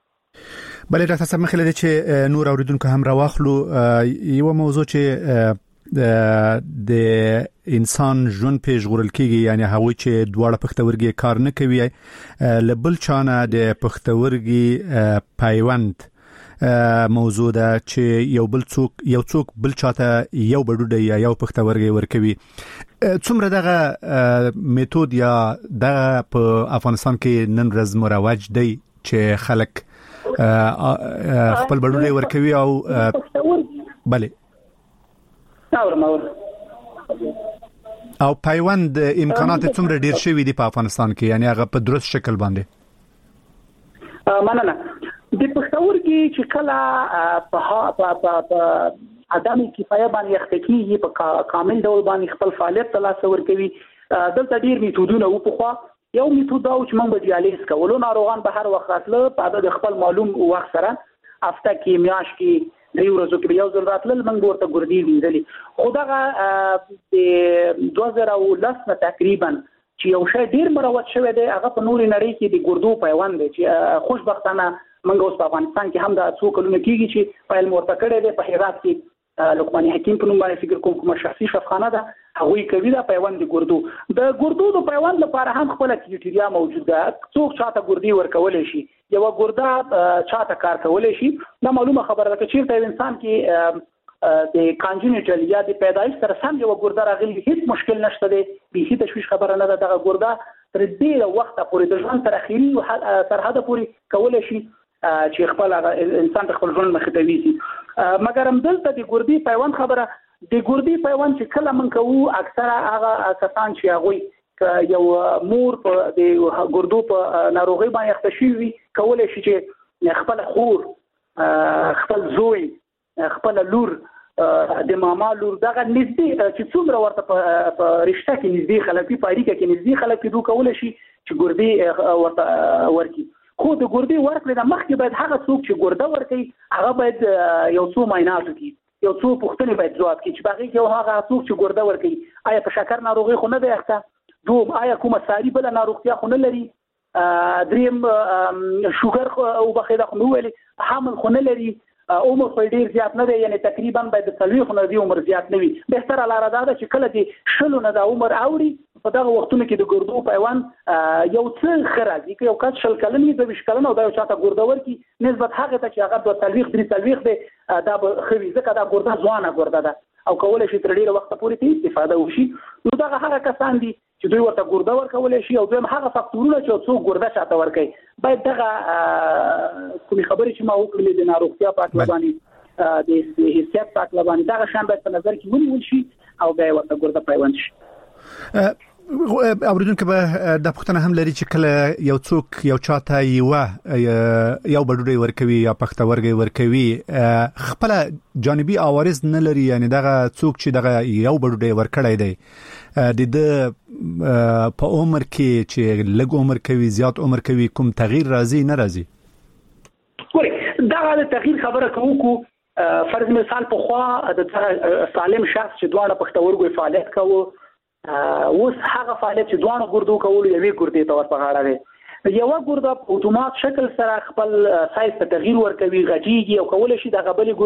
Speaker 1: بلې ډاکټر صاحب مخله چې نور اوریدونکو هم راوخلو یو موضوع چې د انسان ژوند په ژغورل کېږي یعنی هغه چې دواړه پښتورګي کار نه کوي لبل چانه د پښتورګي پیوند موضوع ده چې یو بل څوک یو څوک بل چاته یو بډوډه یا یو پښتورګي ورکوي څومره دغه میتود یا د په افغانستان کې نن ورځ مروج دی چې خلک خپل بډوډه ورکوي او bale او پیوند امکانات څومره ډیر شوي دي په افغانستان کې یعنی هغه په درست شکل باندې
Speaker 6: مننه د پښتورګي چې کله په په عدم کفایه باندې اختکیږي په کامل ډول باندې خپل فعالیت ترلاسه ورکوي دلته ډیر میتودونه وو په خوا یو میتود او چې موږ به دیالیز کولو ناروغان به هر وخت راتله په د خپل معلوم وخت سره هفته کې میاشت کې درې ورځې کې یو ځل راتله موږ ورته ګردي وینځلې خو دغه د دوه زره او لس نه تقریبا چې یو شی ډیر مروج شوی دی هغه په نوري نړۍ کې د ګردو پیوند دی چې خوشبختانه موږ اوس په افغانستان کې هم دا څو کلونه کېږي چې فایل مرته کړی دی په هرات کې لقمان حکیم په نوم باندې فکر کوم کومه شخصي شفخانه ده هغه کوي دا پیوند د ګردو د ګردو د پیوند لپاره هم خپل کریټیریا موجود ده څوک چاته ګردي ورکول شي یو ګرده چاته کار کول شي دا معلومه خبره ده چې چیرته انسان کې د کانجنیټل یا د پیدایش سره سم یو ګرده راغلی هیڅ مشکل نشته دی به تشویش خبره نه ده دغه ګرده تر دې وخت پورې د ژوند تر اخیری سرحد پورې کول شي چې خپل انسان خپل ژوند مخ ته ویسي مګر هم دلته د ګردي پیوند خبره د ګردي پیوند چې کله من کوو اکثره هغه کسان چې هغه یو مور په د ګردو په ناروغي باندې اخته شي کولای شي چې خپل خور خپل زوی خپل لور د ماما لور دغه نږدې چې څومره ورته په رشتہ کې نږدې خلک په اړیکه کې نږدې خلک دوی کولای شي چې ګردي ورته ورکی خو د ګردي ورکړې د مخکې باید هغه څوک چې ګرده ورکړي هغه باید یو څو معاینات وکړي یو څو پوښتنې باید ځواب کړي چې باغې کې هغه څوک چې ګرده ورکوي آیا په شکر ناروغي خو نه دی اخته، دوم آیا کومه ساري بل ناروغتیا خو نه لري، دریم شوګر او بخیده خو نو ویلي حمل خو نه لري، عمر خو ډیر زیات نه دی، یعنی تقریبا باید د څلوېښتو نه دی عمر زیات نه وي. بهتره لاره دا ده چې کله د شلو نه د عمر اوړي په دغه وختونو کې د ګردو پیوند یو څه ښه راځي که یو کس شل کلن وي دوه ویشت کلن او دا یو چاته ګرده ورکړي نسبت هغې ته چې هغه دوه څلوېښت درې څلوېښت دی دا به ښه وي، ځکه دا ګرده ځوانه ګرده ده او کولی شي تر ډېره وخته پورې ته استفاده وشي. نو دغه هغه کسان دي چې دوی ورته ګرده ورکولی شي، او دویم هغه فاکتورونه چې څوک ګرده چاته ورکوي باید دغه کومې خبرې چې ما وکړلې د ناروغتیا په هکله باندې د حیثیت په هکله باندې دغه شیان باید په نظر کې ونیول شي او بیا یې ورته ګرده پیوند شي.
Speaker 1: اوریدونکو به د پښتنه هم لري چې کله یو څوک یو چاته یو یو بډوډي ورکوي یا پښتورګي ورکوي خپل جانبي عوارض نه لري، یعنی دغه څوک چې دغه یو بډوډي ورکړی دی د د په عمر کې چې لږ عمر کوي زیات عمر کوي کوم تغییر راځي نه راځي؟
Speaker 6: وای دا د تغییر خبره کوو. فرض مثال په خوا د سالم شخص چې دواړه پښتورګو فعالیت کوي اوس هغه فعالیت چې دوه ګردو کول یوې ګردې ته ورپغاړه دی، یو ګرده په اتومات شکل سره خپل سایز ته تغییر ورکوي، غټیږي او کولی شي دغه بلې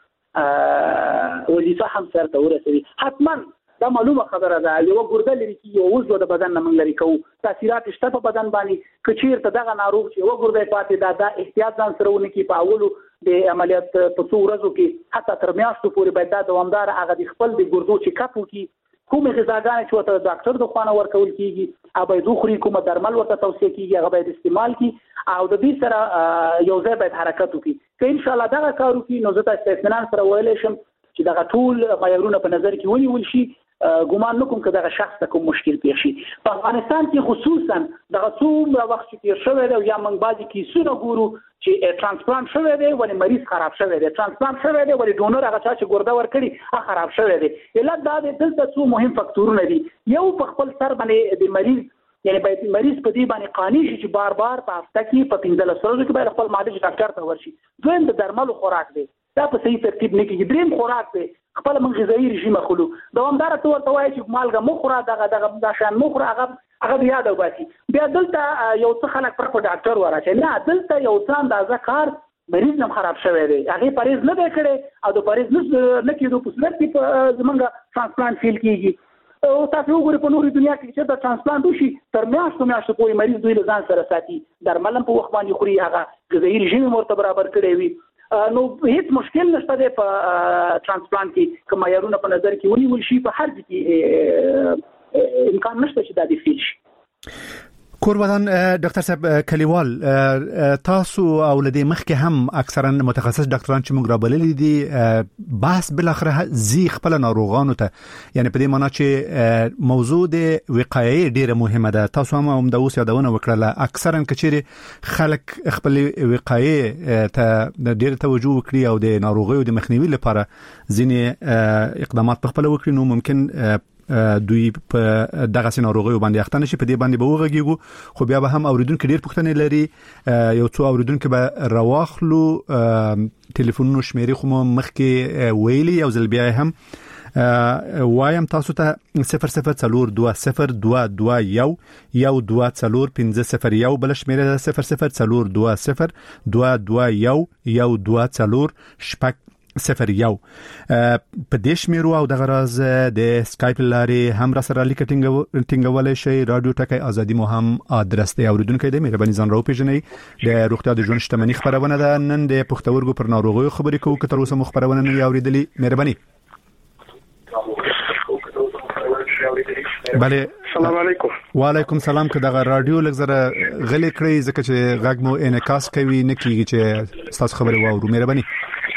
Speaker 6: ګردې وظیفه هم سرته ورسوي. حتما دا معلومه خبره ده یو ګرده لري چې یو عضو د بدن نه موږ لرې کوو، تاثیرات شته په بدن باندې. که چېرته دغه ناروغ چې یو ګرده پاتې ده دا احتیاط ځان سره ونکړي په اولو د عملیات په څو ورځو کې حتی تر میاشتو پورې باید دا دوامداره هغه د خپل د ګردو چیک اپ وکړي، کومې غذاګانې چې ورته د ډاکټر د خوا نه ورکول کېږي هغه باید وخوري، کومه درمل ورته توصیه کېږي هغه باید استعمال کړي او د دې سره یو ځای باید حرکت وکړي. که انشاءالله دغه کار وکړي نو زه تاسو ته اطمینان سره ویلی شم چې دغه ټول معیارونه په نظر کې ونیول شي. ګمان نه کوم که دغه شخص ته کوم مشکل پیښ شي. په افغانستان کې خصوصا دغه څومره وخت چې تېر شوی دی یا موږ بعضې کیسونه ګورو چې ترانسپلانت شوی دی ولې مریض خراب شوی دی، ترانسپلانت شوی دی ولې ډونر هغه چا چې ګرده ورکړي هغه خراب شوی دی. علت دا دی دلته څو مهم فکتورونه دي. یو په خپل سر باندې د مریض یعنی باید مریض په دې باندې قانع شي چې بار بار په هفته کې په پنځلس ورځو کې باید خپل معالج ډاکټر ته ورشي. دویم د درملو خوراک دی، دا په صحیح ترتیب نه کېږي. دریم خوراک دی، خپل موږ غذایي رژیم خلو دوامدار ته ورته وایي چې مالګه مه خوره، دغه دغه دا شیان مه خوره، هغه هغه د یاده وباسي. بیا دلته یو څه خلک پر ډاکټر ورشي، نه دلته یو څه اندازه کار مریض هم خراب شوی دی، هغې پرهیز نه دی کړی او د پرهیز نه کېدو په صورت کې زمونږ ترانسپلانت فیل کېږي. او تاسو وګورئ په نورې دنیا کې چې د ترانسپلانت وشي تر میاشتو میاشتو پورې مریض دوی له ځان سره ساتي، درمل هم په وخت باندې خوري، هغه غذایي رژیم هم ورته برابر کړی وي. نو هیڅ مشکل نشته دی په ترانسپلانت کې که معیارونه په نظر کې ونیول شي په هر ځای کې امکان نشته چې دا دې فیل شي.
Speaker 1: کوربدان ډاکټر صاحب کلیوال تاسو او لدی مخکې هم اکثرا متخصص ډاکټران چې موږ رابللي دي بحث بل اخره زی خپل ناروغانو ته، یعنی په دې معنی چې موضوع د وقایې ډیره مهمه ده. تاسو هم هم د اوس یادونه وکړه اکثرا کچېره خلک خپل وقایې ته ډیره توجه وکړي او د ناروغیو د مخنیوي لپاره ځینې اقدامات په خپل وکړي، نو ممکن دوی په دغه سيناروغي باندې اخته نشي. په دې باندې به وغږیږو، خو بیا به هم اوریدونکو ډیر پوښتنې لري. یو څو اوریدونکو به رواخلو ټلیفونونو شمیرې خو مخکې ویلي او ځل بیا هم وایم تاسو ته صفر صفر څلور دوه صفر دوه دوه یو یو دوه څلور پنځه صفر یو بل شمیره ده صفر صفر څلور دوه صفر دوه دوه یو یو دوه څلور شپږ صفر یو. په دې شمیرو او د غراز د سکایپ لارې هم را سره لیک ټینګولای شي. رادیو ټکی ازادي مو هم ادرس دی. اوریدونکو دې مهرباني ځان راو پیژنئ. د روغتیا د ژوند شتمنۍ خبرونه ده. نن د پښتورګو پر ناروغیو خبرې کوو. که تر اوسه مو خبرونه نه اوریدلې مهرباني. بله
Speaker 12: السلام علیکم.
Speaker 1: وعلیکم السلام. که دغه رادیو لږ زره غلې کړئ ځکه چې غږ مو انعکاس کوي نه کیږي چې تاسو خبرې واورو. مهرباني.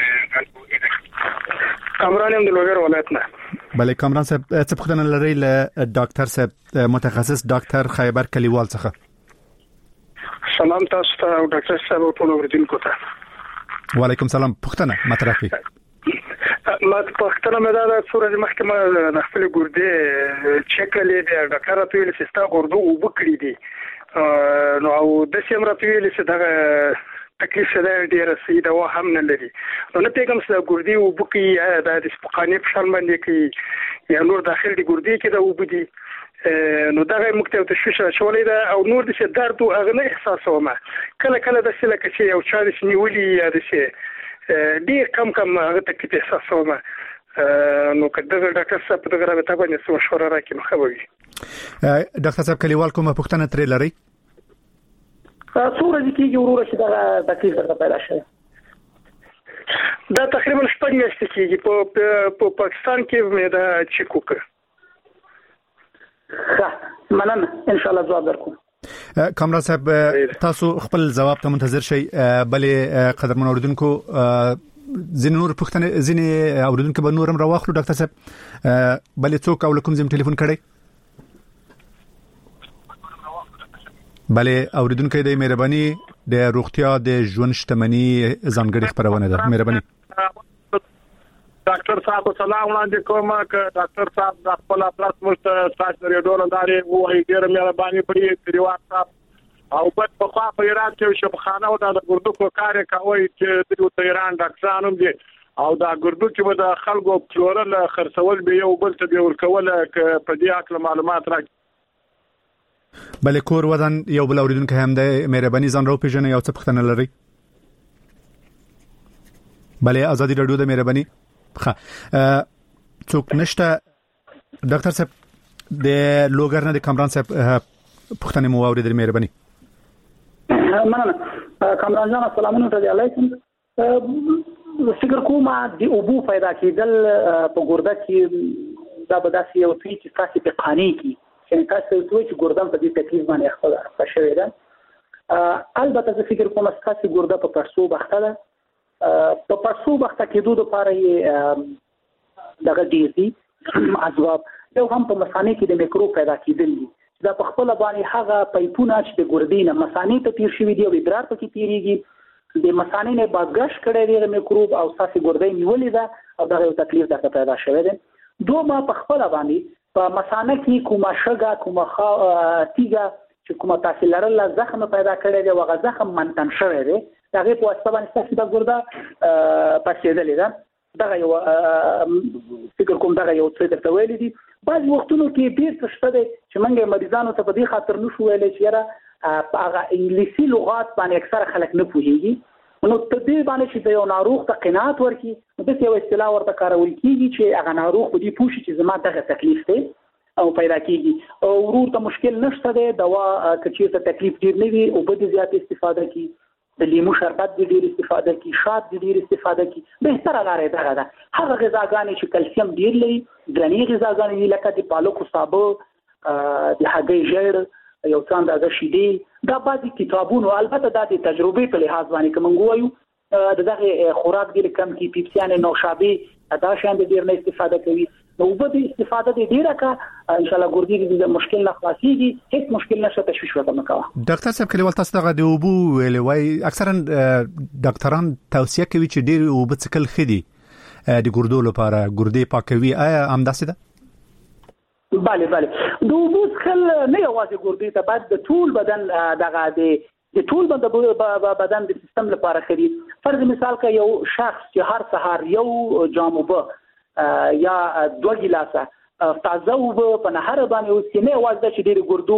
Speaker 12: کامران هم د لوګر ولایت نه.
Speaker 1: بله کامران صاحب څه پوښتنه لرئ له ډاکټر صاحب متخصص ډاکټر خیبر کلیوال څخه؟
Speaker 12: سلام تاسو ته او ډاکټر صاحب او ټول اوریدونکو ته.
Speaker 1: وعلیکم السلام. پوښتنه مطرح کړئ.
Speaker 12: ما پوښتنه مې دا ده څو ورځې مخکې ما د خپلې ګردې چک کړلې دي، ډاکټر راته ویلي چې ستا ګردو اوبه کړي دي، نو او داسې هم راته ویلي چې دغه تکلیف شته ډیر سي دا هم نه لري نو نه پیغام سره ګردي او بوکي د سپقانې په شان باندې کې یا نور داخل دي ګردي کې دا وبدي نو دا مکتب تشویش شولې دا او نور د څه درد او اغنه احساسومه کله کله د څه لکه چې یو چا د نیولي یا د څه ډیر کم کم هغه تکلیف احساسومه نو کله ډاکټر صاحب په دغه راته باندې څه مشوره راکړي نو خبري
Speaker 1: ډاکټر صاحب کلیوال کومه پوښتنه ترې لري
Speaker 6: څوره دي کې ورور چې دا تکلیف درته پیدا شي
Speaker 12: دا تقریبا شپږ میاشتې کېږي په په پاکستان کې مې دا چیک وکړ
Speaker 6: ښه مننه ان شاء الله جواب درکوم
Speaker 1: کامران صاحب تاسو خپل جواب ته منتظر شئ بلې قدرمن اوریدونکو زین نور پښتنه زین اوریدونکو به نورم راوخلو ډاکټر صاحب بلې څوک او کوم زم ټلیفون کړی بلې اوریدونکو د مهرباني د روغتیا د ژوند شتمنۍ ځانګړي خبرونه ده مهرباني
Speaker 13: ډاکټر صاحب سلام وړاندې کوم ک ډاکټر صاحب د خپل خلاص مست ساتل ریډو لنداري وایي ډیر مهرباني پړي تریوات صاحب او په خوا په ایران کې شبخانه او د ګردو کو کار کوي چې د ایران ډاکټرانو دي او دا ګردو کې د خلکو فلورل خرڅول به یو بل ته به ورکول ک په دې اکل معلومات راکړي
Speaker 1: بلې کور ودان یو بل اوریدونکو هم د مهرباني ځان راو پیژنې یو څه پښتنه لري بلې ازادي رادیو د مهرباني ښه څوک نشته ډاکټر صاحب د لوګر نه د کامران صاحب پښتنه مو اوریدل مهرباني
Speaker 6: مننه کامران جان السلام علیکم فکر کوم د ابو پیدا کېدل په ګرده کې دا به داسې یو څه چې تاسو په قانې کې چې تاسو دوی چې ګردان په دې تکلیف باندې خپل شوی ده البته زه فکر کوم چې تاسو ګرده په پرسو بخته ده په پرسو بخته کې دوه لپاره یې دغه ډیر دي اسباب یو هم په مثانه کې د میکروب پیدا کېدل دي دا په خپل باندې هغه پایپونه چې د ګردینه مثانه ته تیر شوی دی او ادرار پکې تیریږي د مثانه نه باګش کړي دی د میکروب او تاسو ګردې نیولې ده او دغه تکلیف درته پیدا شوی دی دوه ما په خپل باندې په مثانه کې کومه شګه کومه تیګه چې کومه تاسو لرل زخم پیدا کړی دی او زخم منتن شوی دی هغه په واسطه باندې تاسو د ګرده پښېدلې ده دغه یو فکر کوم دغه یو څه درته ویل دي بعض وختونو کې ډیر څه شته چې موږ مریضانو ته په دې خاطر نشو ویلې چې یاره هغه انګلیسي لغات باندې اکثر خلک نه پوهیږي نو ته دې باندې چې د یو ناروغ ته قناعت ورکړي نو د یو اصطلاح ورته کارول کیږي چې هغه ناروغ په دې پوښي چې زما دغه تکلیف دی او پیدا کیږي او ورور ته مشکل نشته دی دوا کچې ته تکلیف ډیر نه وي او به دې زیات استفاده کی د لیمو شربت دې ډیر استفاده کی شات دې ډیر استفاده کی بهتره لاره ده ده هغه غذاګانې چې کلسیم ډیر لري ځاني غذاګانې لکه د پالکو سابه د هګۍ ژیړ یو څه اندازه شیدې دا بعضی کتابونو البته د تجربې په لحاظ باندې کوم وایو دغه خوراک ډیر کم کی پیپسیان نوشابه دا شان ډیر نه استفاده کوي نو په دې استفاده دې ډیره کا ان شاء الله ګردې د مشکل نه خلاصيږي هیڅ مشکل نشته تشویش وکړه مکوه
Speaker 1: ډاکټر صاحب کلیوال تاسو دغه د اوبو ویلې وای اکثرا ډاکټران توصیه کوي چې ډیر اوبه څکل خدي د ګردو لپاره ګردې پاکوي آیا همداسې ده
Speaker 6: بله بله د اوبو څکل نه یوازې ګردې ته بعد د ټول بدن دغه د ټول بدن د سیستم لپاره خري فرض مثال کا یو شخص چې هر سهار یو جام اوبه یا دوه ګلاسه تازه اوبه په نهر باندې وسینه وازده چې ډېر ګردو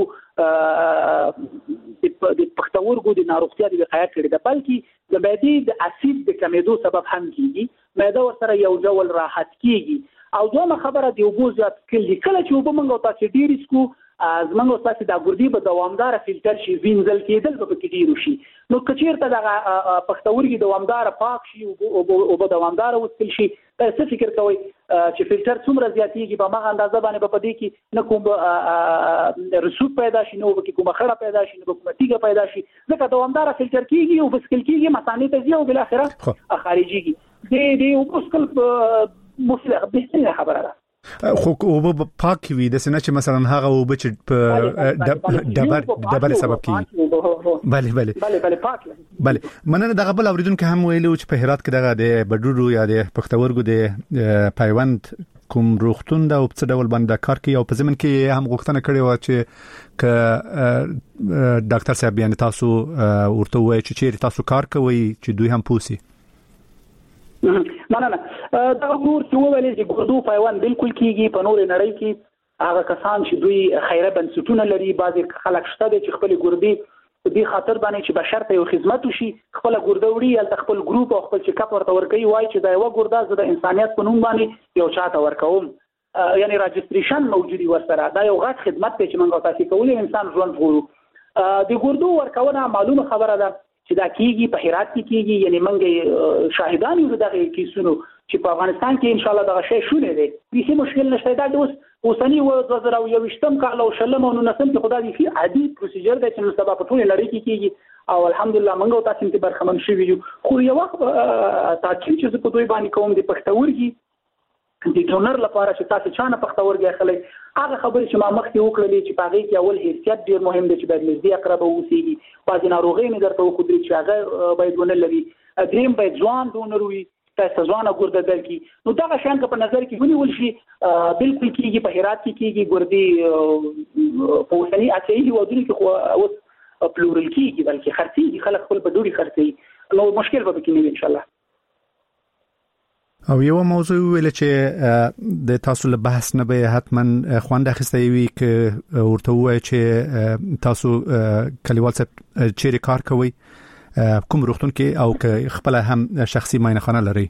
Speaker 6: د پښتورګو د ناروغتیا د وقایه کړي ده بلکې د معدې د اسید د کمیدو سبب هم کیږي معده ورسره یو ډول راحت کیږي او دومره خبره دی وګو ځات کلی کله چې وب منغو تاسو ډیر اسکو زمنګو تاسو د ګردی په دوامدار فلټر شي وینځل کېدل به کې ډیر شي نو کچیرته د پښتورګي دوامدار پاک شي او په دوامدار وسل شي تاسو فکر کوئ چې فلټر څومره زیاتېږي په مغه اندازه باندې په دې کې نه کوم رسوب پیدا شي نو کې کوم خړه پیدا شي نو کوم تیګه پیدا شي ځکه دوامدار فلټر کېږي او بس کېږي مثانه ته ځي او بل اخره خارجيږي دې دې او بس مفلغ به خبره ده
Speaker 1: خو او پاک وي د سینه چې مثلا هغه او بچ په دبر دبر سبب کیږي bale bale
Speaker 6: bale bale پاک
Speaker 1: bale مننه دغه بل اوریدونکو هم ویلو چې په هرات کې دغه د بډوډو یا د پښتورګو د پایوند کوم روغتون دا او په ډول باندې کار کوي او په ځمن کې هم غوښتنه کړې و چې ک ډاکټر صاحب یعنی تاسو ورته وایي چې چیرې تاسو کار کوي چې دوی هم پوسی
Speaker 6: نه نه دا ورور چې وویل چې ګردو پیوند بالکل کیږي په نور نړۍ کې هغه کسان چې دوی خیره بنسټونه لري بعضی خلک شته چې خپل ګردي دې خاطر باندې چې بشر ته یو خدمت وشي خپل ګرده وړي یا خپل ګروپ او خپل چیک ورته ورکوي وای چې دا یو ګرده زه د انسانيت په نوم باندې یو چاته ورکوم یعنی راجستریشن موجودي ورسره دا یو غټ خدمت دی چې موږ تاسو کولای انسان ژوند غواړو د ګردو ورکونه معلومه خبره ده چې دا کیږي په هرات کې کیږي یعنی موږ شاهدان یو دغه کیسونو چې په افغانستان کې ان شاء الله دغه شی شونه دي هیڅ مشکل نشته دا اوس اوسنی و دوه زره یوویشتم کال او شلم او نسم کې خدای دې عادي پروسیجر دی چې سبب په ټول لړۍ کې کیږي او الحمدلله موږ تاسو ته برخمن شوي یو خو یو وخت تاکید چې په دوی باندې کوم د پښتورګي د ډونر لپاره چې تاسو چانه پښتورګي اخلي هغه خبرې چې ما مخکې وکړلې چې باغې کې اول حیثیت ډیر مهم دی چې باید نږدې اقرب اوسېږي بعضې ناروغۍ مې درته وښودلې چې هغه باید ونه لري دریم باید ځوان ډونر وي تاسو ځوانه ګرده درکې نو دغه شان که په نظر کې ونیول شي بالکل کېږي په هرات کې کېږي ګردې په اوسني اسیایي هېوادونو کې خو اوس پلورل کېږي بلکې خرڅېږي خلک خپل په ډوډۍ خرڅوي نو مشکل به پکې نه وي انشاءالله
Speaker 1: او یو موضوع ویل چې د تاسو له بحث نه به حتما خوند اخیسته وي چې ورته وایي چې تاسو کلیوال څخه چیرې کار کوئ کوم روغتون کې او که خپل هم شخصي معاینه خانه لري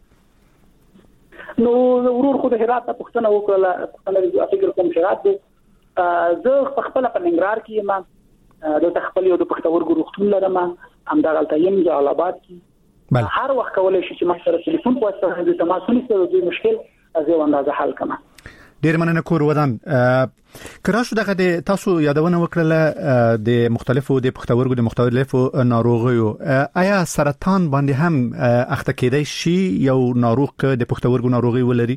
Speaker 6: نو ورور خو د هرات په پښتنه وکړه پښتنه فکر کوم شرات دي زه خپل په ننګرهار کې ما د خپل یو د پښتورګو روغتون لرم هم دا غلطه یم جلال آباد کې هر وخت کولای شي چې ما سره ټلیفون په واسطه د تماس ونیسو د مشکل از یو اندازه حل کما
Speaker 1: ډیر مننه کور ودان کراش دغه د تاسو یادونه وکړه د مختلفو د پښتورګو د مختلفو ناروغیو آیا سرطان باندې هم اخته کېدای شي یو ناروغ د پښتورګو ناروغي ولري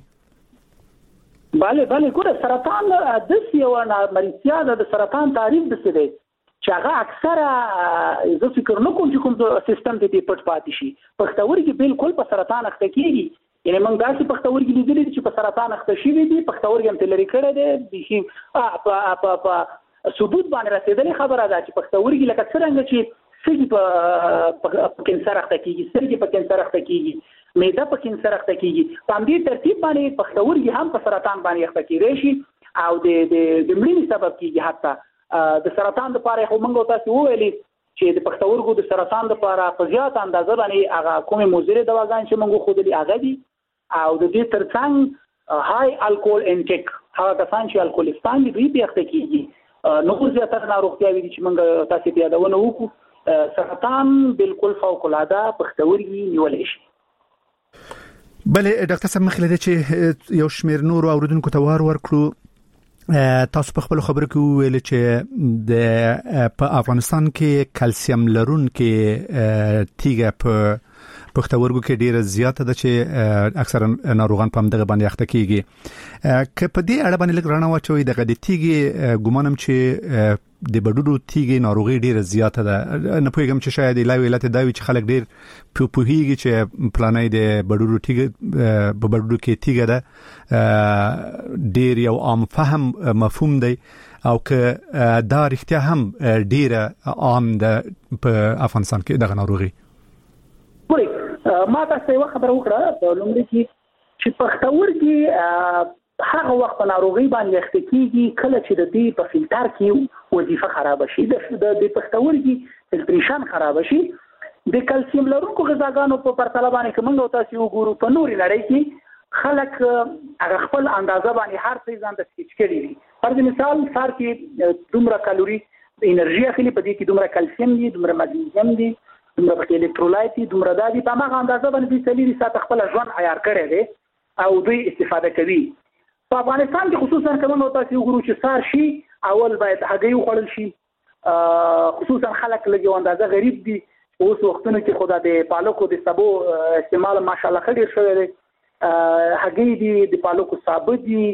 Speaker 6: bale bale ګوره سرطان د یو مرضیا د سرطان تعریف د څه دی چې هغه اکثره زه فکر نه کوم چې کوم سیستم ته پټ پاتې شي پښتورګي بالکل په سرطان اخته کېږي یعنی موږ داسې پښتورګي لیدلې چې په سرطان اخته شوي دي پښتورګي هم تلری کړی دی په په په ثبوت باندې رسېدلې خبره ده چې پښتورګي لکه څنګه چې سږي په کینسر اخته کېږي سږي په کینسر اخته کېږي معده په کینسر اخته کېږي په همدې ترتیب باندې پښتورګي هم په سرطان باندې اخته کېږي شي او د د مړینې سبب کېږي حتی د سرطان لپاره خو موږ تاسو وویلي چې د پښتورګو د سرطان لپاره په زیات اندازه باندې هغه کومه مضرې دواګان چې موږ خو د هغه دي او د دې ترڅنګ های الکول انټیک هغه کسان چې الکولستان دي دوی په اخته کېږي نو زیاتره ناروغتیاوې دي چې موږ تاسو ته یادونه وکړو سرطان بالکل فوق العاده پښتورګي نیولې شي
Speaker 1: بلې ډاکټر صاحب مخکې لدی چې یو شمېر نور اوریدونکو ته وار ورکړو تاسو په خپل خبرو کې ویل چې د په افغانستان کې کلسیم لرونکي تیږه په پښتورګو کې ډیره زیاته ده چې اکثرا ناروغان په همدغه باندې اخته کیږي که په دې اړه باندې لږ رڼا واچوي دغه د تیږې ګومانم چې د بډوډو تیږې ناروغي ډیره زیاته ده نه پوهیږم چې شاید لا علت دا وي چې خلک ډیر په پوهیږي چې پلانای د بډوډو تیږه په بډوډو کې تیږه ده ډیر یو عام فهم مفهوم دی او که دا رښتیا هم ډیره عام ده په افغانستان کې دغه ناروغي
Speaker 6: ګورئ ما تاسو یو خبر وکړه په لومړي کې چې پښتورګي هغه وخت ناروغي باندې اخته کیږي کله چې د دې په فلټر کې وظیفه خراب شي د د پښتورګي فلټریشن خراب شي د کلسیم لرونکو غذاګانو په پرتله باندې کوم نو تاسو وګورو په نوري لړۍ کې خلک هغه خپل اندازه باندې هر څه ځان د سکیچ کړي دي پر مثال سار کې دومره کالوري انرژي اخلي په دې کې دومره کلسیم دي دومره مګنیزیم دي دومره پکې الکترولایت دي دومره دادي په هغه اندازه باندې سلیری ساته خپل ژوند عیار کړي دي او دوی استفاده کوي په افغانستان کې خصوصا کوم نو تاسو وګورئ چې سار شي اول باید هګۍ وخوړل شي خصوصا خلک لږ اندازه غریب دي اوس وختونو کې خدای د پالکو د سبو استعمال ماشاءالله خډیر شوی دی هګۍ دي د پالکو ثابت دي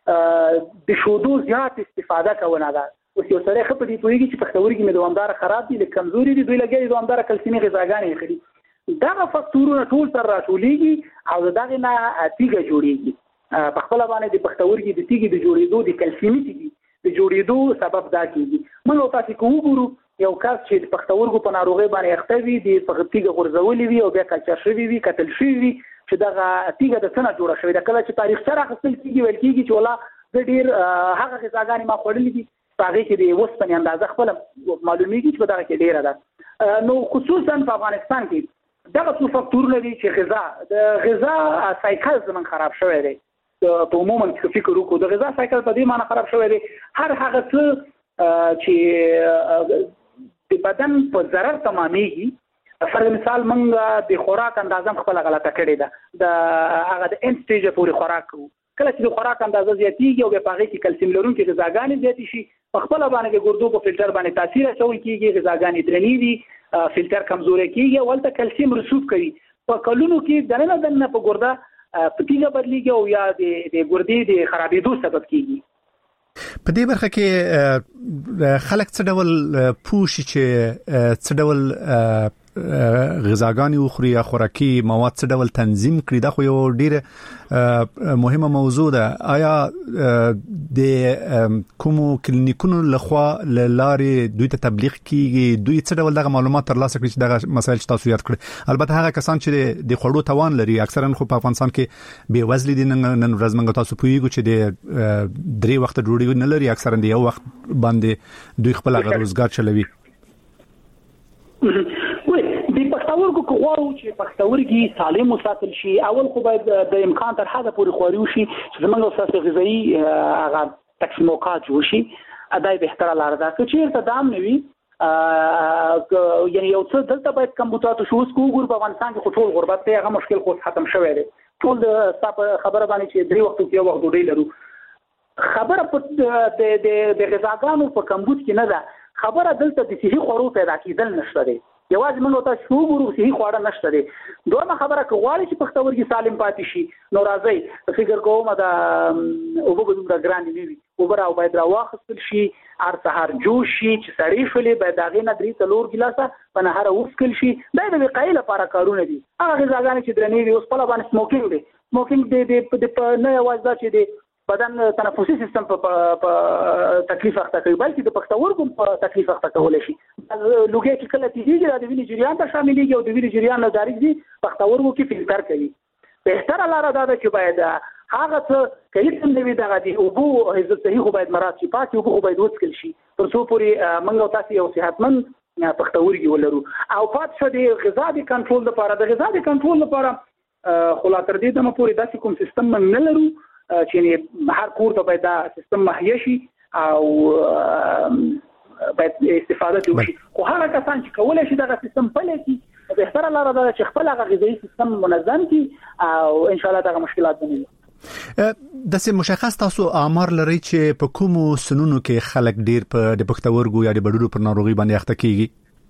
Speaker 6: د شودو زیات استفاده کوونه ده اوس یو سره خپل دی پوهیږي چې پښتورګي مې دوامدار خراب دي لکه کمزوري دي دوی لګي دوامدار کلسیمي غذاګانې خوري دا فاکتورونه ټول تر راټولېږي او دغه نه تیګه جوړیږي په خپل باندې د پښتورګي د تیږې د جوړېدو د کلسیمي تیږې د جوړېدو سبب دا کیږي. موږ تاسو کوو یو کس چې د پښتورګو په ناروغي باندې اخته وي د پښتیګه غورځولې وي او بیا کچا شوی وي کتل شوی وي چې دغه تیږه د څنګه جوړه شوې ده. کله چې تاریخ سره خپل کیږي ویل کیږي چې ولا د ډیر هغه غذاګانې ما خوړلې دي هغه کې د وسپنې اندازه خپل معلومیږي چې دغه کې ډیره ده. نو خصوصا په افغانستان کې دغه څو فاکتورونه دي چې غذا د غذا سایکل زمون خراب شوی دی. په عموما چې فکر وکړو د غذا سایکل په دې معنی خراب شوی دی هر هغه څه چې د بدن په ضرر تمامېږي. فرض مثال موږ د خوراک اندازه خپل غلطه کړې ده د هغه د انډ سټیج پورې خوراک کوو. کله چې د خوراک اندازه زیاتېږي او په هغه کې کلسیم لرونکي غذاګانې زیاتې شي په خپل باندې د ګردو په فلټر باندې تاثیر اچول کېږي غذاګانې درنې دي فلټر کمزوري کېږي او ولته کلسیم رسوب کوي په کلونو کې دنه دنه په ګرده پتیګه بدلیږي او یا د د ګردې د خرابېدو سبب کېږي.
Speaker 1: په دې برخه کې خلک څه ډول پوښي چې څه ډول غذاګانې وخوري یا خوراکي مواد څه ډول تنظیم کړي دا خو یو ډیره مهمه موضوع ده. آیا د کومو کلینیکونو لخوا لارې دوی ته تبلیغ کیږي دوی څه ډول دغه معلومات ترلاسه کړي چې دغه مسایل تاسو یاد کړئ؟ البته هغه کسان چې د خوړو توان لري اکثرا خو په افغانستان کې بې وزلي دي نن ورځ موږ تاسو پوهیږو چې د درې وخت ډوډۍ نه لري اکثرا د یو وخت باندې دوی خپل روزګار چلوي.
Speaker 6: پښتورګو کوغواړو چې پښتورګي سالم وساتل شي اول خو باید د امکان تر حده پورې خوري وشي چې زموږ اساس غذایی هغه تقسیموقات جوړ شي ادای به تر لار دا چې چیرته دام نوي یعنی یو څه دلته باید کمبوتات شو اوس کوګور په افغانستان کې ټول غربت ته هغه مشکل خو ختم شوی دی. ټول خبره باندې چې درې وخت کې یو وخت ډوډۍ لرو خبره په د د غذاګانو په کمبوت کې نه ده خبره دلته د صحي خوړو پیدا کېدل نشته دی. یوازې موږ ته شو ګورو صحیح خواړه نشته دي. دویمه خبره کووالی چې پښتورګي سالم پاتې شي نو راځي فکر کوم دا او به د ګران نیوي او برا او باید راوخصل شي هر سحر جوش شي چې سړی شولې باید دغه نه درې تلور ګلاسه په نهار وسکل شي دا د وقایې لپاره کارونه دي. هغه غذاګانې چې درنې وي اوس په باندې سموکینګ دي سموکینګ د نه یوازې چې د بدن تنفسي سیستم په تکلیف اخته کوي بلکې د پښتورګو په تکلیف اخته کول شي. لوګي چې کله تیږي د وینې جریان ته شاملېږي او د وینې جریان نه داري دي پښتورګو کې فلټر کوي. بهتره لاره دا ده چې باید هغه څه کله چې نوې دغه دي او بو حفظ صحیح خو باید مراد شي پاتې او خو باید وڅکل شي تر څو پورې موږ تاسو یو صحتمند پښتورګي ولرو او پات شو د غذا د کنټرول لپاره د غذا د کنټرول لپاره خو لا تر دې دمه پورې داسې کوم سیستم نه لرو چې هر کور ته باید دا سیستم مهیا شي او باید استفاده وشي. خو هغه کسان چې کولای شي دا سیستم پلي کړي بهتره لاره ده چې خپل هغه غذایی سیستم منظم کړي او ان شاء الله دا مشکلات نه وي.
Speaker 1: د سه مشخص تاسو آمار لري چې په کومو سنونو کې خلک ډیر په د پښتورګو یا د بډړو پر ناروغي باندې اخته کیږي؟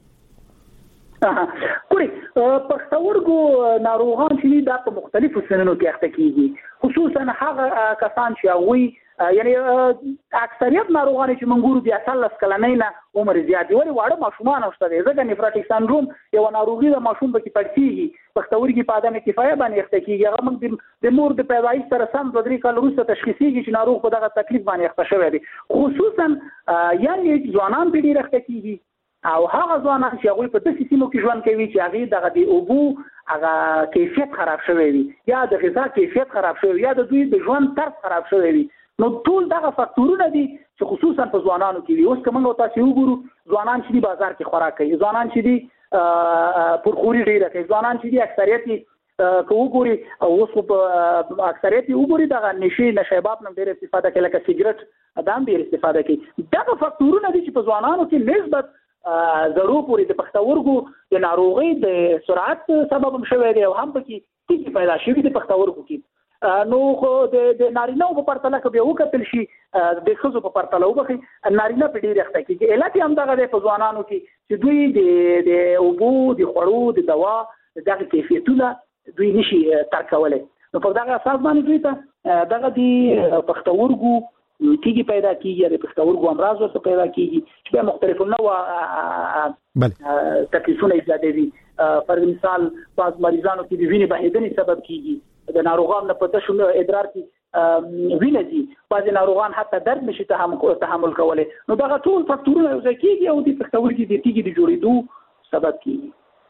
Speaker 6: ګوري پښتورګو ناروغان چې دا په مختلفو سنونو کې اخته کیږي خصوصا هغه کسان چې هغه یعنی اکثریت ناروغان چې منګورو دي اصل کلنۍ نه عمر زیات دي ولی واړه ماشومان اوسته دي ځکه نفراټیک سندروم یو ناروغي د ماشوم په کې پړسیږي پښتورګي په عدم کفایه باندې اخته کیږي هغه موږ د مور د پیدایښت سره سم د درې کال وروسته تشخیصيږي چې ناروغ په دغه تکلیف باندې اخته شوی دی خصوصا یعنی ځوانان په ډیر اخته کیږي او هغه ځوانان چې هغه په داسې سیمو کې ژوند کوي چې هغه دغه د اوبو هغه کیفیت خراب شوی وي یا د غذا کیفیت خراب شوی یا د دوی د ژوند طرز خراب شوی وي نو ټول دغه فاکتورونه دي چې خصوصا په ځوانانو کې وي. اوس کومه تاسو وګورو ځوانان چې د بازار کې خوراک کوي ځوانان چې دي پرخوري ډیره کوي ځوانان چې دي اکثریت کوګوري او اوس په اکثریت وګوري دغه نشي نشيباب نم ډیر استفاده کوي لکه سیګریټ ادم ډیر استفاده کوي. دغه فاکتورونه دي چې په ځوانانو کې نسبت ضرور پوری د پښتورګو د ناروغي د سرعت سبب شوی دی او هم پکې تیږي پیدا شوی د پښتورګو کې نو خو د نارینه په پرتله کې به وکتل شي د ښځو په پرتله وبخي نارینه په ډیر اخته کې علت هم دغه د ځوانانو کې چې دوی د د اوبو د خوړو د دوا دغه کیفیتونه دوی نشي تر کولای نو په دغه اساس باندې دوی ته دغه د پښتورګو تیږي پیدا کیږي د پښتورګو امراض ورته پیدا کیږي چې په مختلفو نوع تکلیفونه ایجادوي. پر مثال بعض مریضانو کې د وینې بهیدنې سبب کیږي د ناروغانو په تشو ادرار کې وینې دي بعض ناروغان حتی درد نشي تحمل کولای نو دا ټول فاکتورونه یو ځای کېږي او د پښتورګي د تیږې د جوړېدو سبب کېږي.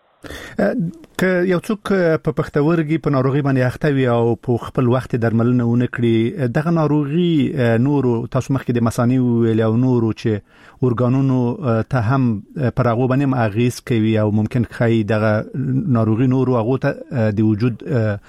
Speaker 1: که یو څوک په پښتورګي په ناروغي باندې اخته وي او په خپل وخت درملنه ونه کړي دغه ناروغي نورو تاسو مخکې د مثانې ویل او نورو چې اورګانونو ته هم پر هغه باندې اغیز کوي او ممکن خای دغه ناروغي نورو هغه ته د وجود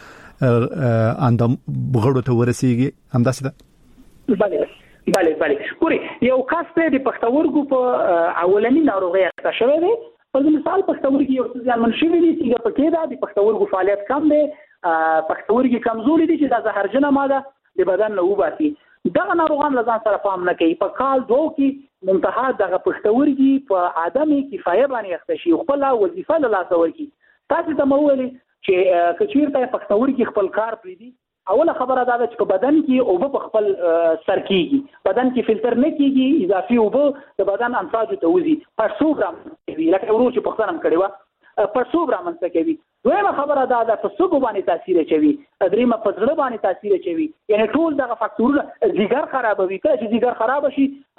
Speaker 1: اندام بغړو ته ورسیږي همداسې ده.
Speaker 6: بله بله بله ګوري یو کس د پښتورګو په اولنی ناروغي اخته شوی دی په مثال پښتورګي یو څه ځانمن شوی دي چې په کې دا د پښتورګو فعالیت کم دی پښتورګي کمزوري دي چې د زهرجنه ماده د بدن نه وباسي دغه ناروغان لزان سره پام نه کوي په کال دوه کې منتها دغه پښتورګي په عدم کفایه باندې اخته شي خپل وظیفه له لاسه ورکړي. تاسو ته مو ویلي چې کچیرته پښتورګي خپل کار پریدي اوله خبره دا ده چې په بدن کې اوبه په خپل سر کېږي بدن کې فلټر نه کېږي اضافي اوبه د بدن انساجو ته وځي پر څو ګرام کوي لکه ورو چې پښتنه کړي و پر څو ګرام څه کوي. دویمه خبره دا ده په څو باندې تاثیر کوي دریمه په زړه باندې تاثیر کوي یعنی ټول دغه فاکتورونه ځیګر خرابوي کله چې ځیګر خراب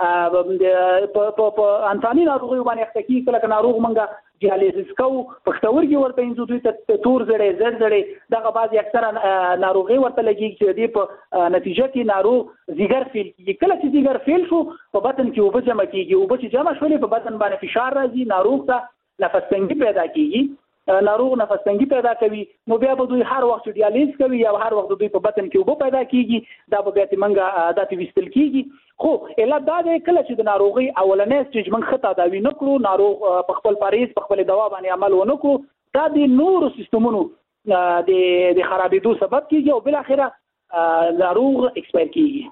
Speaker 6: شي په په انساني ناروغي باندې اخته کېږي کله ناروغ منګه دیالیزس کو پښتورګي ورته انځو دوی ته تور زړې زړ زړې دغه بعضي اکثره ناروغي ورته لګي چې دی په نتیجه کې ناروغ ځیګر فیل کیږي کله چې ځیګر فیل شو په بدن کې اوبه جمع کیږي اوبه چې جمع شولې په بدن باندې فشار راځي ناروغ ته نفس تنګي پیدا کیږي ناروغ نفس تنګي پیدا کوي نو بیا به دوی هر وخت ډیالیز کوي یا هر وخت دوی په بدن کې اوبه پیدا کیږي دا به بیا تمنګه داتې وستل کیږي. خو اله دا د کله چې د ناروغي اولنې سټیج موږ خطا داوی نکړو ناروغ په خپل پاریز په خپل دوا باندې عمل ونکړو دا د نورو سیستمونو د د خرابېدو سبب کیږي او بل اخره ناروغ ایکسپایر کیږي.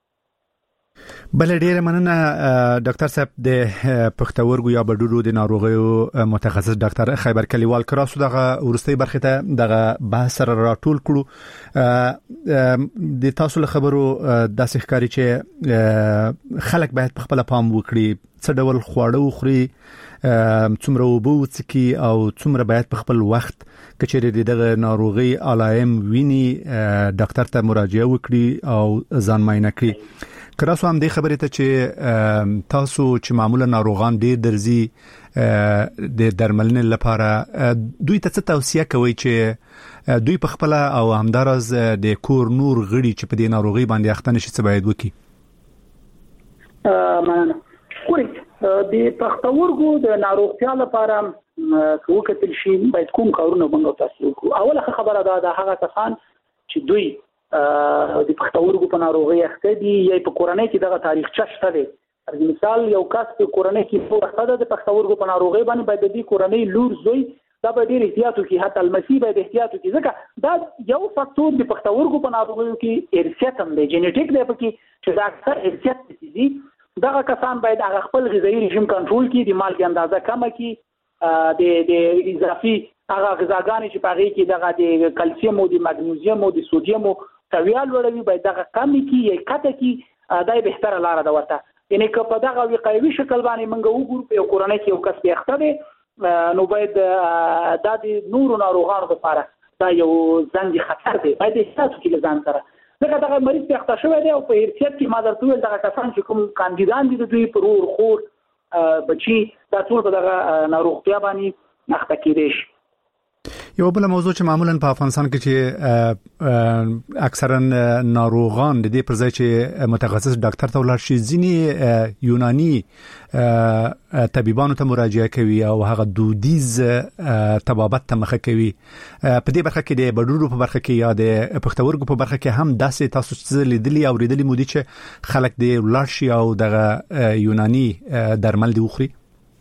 Speaker 1: بل ډیره مننه ډاکټر صاحب د پښتورګو یا بډورو د ناروغیو متخصص ډاکټر خیبر کلیوال کراسو دغه ورستۍ برخه ته دغه بحث سره راټول کړو د تاسو له خبرو داسې ښکاري چې خلک باید په خپل پام وکړي څه ډول خواړه وخوري څومره اوبه وڅښي او څومره باید په خپل وخت کچېرې دغه ناروغي علائم ویني ډاکټر ته مراجعه وکړي او ځان معاینه کړي. کراسو هم د خبرې ته چې تاسو چې معمولا ناروغان ډیر درځي د درملنې لپاره دوی ته څه توصیه کوي چې دوی په خپل او همدارز د کور نور غړي چې په دې ناروغي باندې اخته نشي څه باید وکړي؟
Speaker 6: مننه. ګورئ د پښتورګو د ناروغتیا لپاره وکتل شي باید کوم کارونه موږ تاسو وکړو. اوله خبره دا ده هغه کسان چې دوی د پښتورګو په ناروغي اخته دي یا په کورنۍ کې دغه تاریخچه شته دی پر مثال یو کس په کورنۍ کې په اخته ده د پښتورګو په ناروغي باندې باید د کورنۍ لور زوی دا به ډیر احتیاط وکړي حتی المسی باید احتیاط وکړي ځکه دا یو فاکتور د پښتورګو په ناروغیو کې ارثیت هم دی جینیټیک دی پکې چې دا اکثر ارثیت دي دغه کسان باید هغه خپل غذایی رژیم کنټرول کړي د مالګې اندازه کمه کړي د د اضافي هغه غذاګانې چې پغې کې دغه د کلسیم او د مګنیزیم او د سوډیم تویال وړوي باید دغه کمی کی یا کته کی دای بهتره لار ده ورته یعنی که په دغه وقایوي شکل باندې منګه وګورو په کورنۍ کې یو کس به اخته دی نو باید د دې نورو ناروغانو لپاره دا یو ځنګي خطر دی باید احتیاط وکړي ځان سره ځکه دغه مریض په اخته شوی دی او په ارثیت کې ما درته ویل دغه کسان چې کوم کاندیدان دي دوی پرور خور بچي دا ټول په دغه ناروغتیا باندې اخته کېدي شي.
Speaker 1: یو بل موضوع چې معمولا په افغانستان کې چې اکثرا ناروغان د دې پر ځای چې متخصص ډاکټر ته ولاړ شي ځینې یوناني طبيبانو ته مراجعه کوي او هغه دودیز طبابت ته مخه کوي. په دې برخه کې د بډورو په برخه کې یا د پښتورګو په برخه کې هم داسې تاسو څه لیدلي او ریدلي مودي چې خلک د ولاړ شي او دغه یوناني درمل دی وخوري؟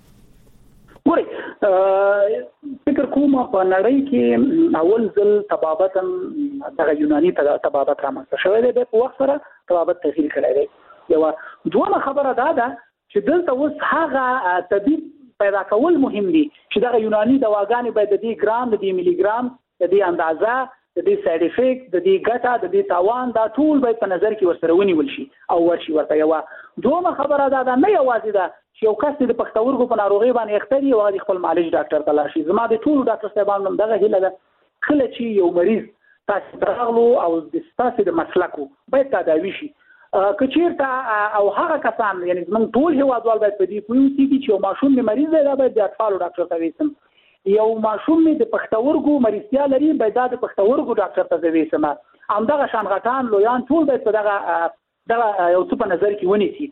Speaker 6: فکر کوم په نړۍ کې اول ځل طبابت دغه یوناني طبابت رامنځته شوی دی په وخت سره طبابت تغییر کړی دی. یو دوه خبره دا ده چې دلته اوس هغه طبيب پیدا کول مهم دي چې دغه یوناني دواګانې باید د دې ګرام د دې ملي ګرام د دې اندازه د دې ساید افیکټ د دې ګټه د دې تاوان دا ټول باید په نظر کې ورسره ونیول شي او ورشي ورته. یو دوه خبره دا ده نه یوازې ده چې یو کس د پښتورګو په ناروغي باندې اخته دی او د خپل معالج ډاکټر ته لاړ شي. زما د ټول ډاکټر صاحبانو دغه هیله ده کله چې یو مریض تاسو راغلو او د تاسو د مسلکو باید تداوی شي کچیرته او هغه کسان یعنی موږ ټول هیوادوال باید په دې پوه شو چې یو ماشوم می مریض دی باید د اطفالو ډاکټر ته ویسم یو ماشوم می د پښتورګو مریضتیا لري باید د پښتورګو ډاکټر ته ویسم همدغه شان غټان لویان ټول باید په دغه دغه یو څه په نظر کې ونیسي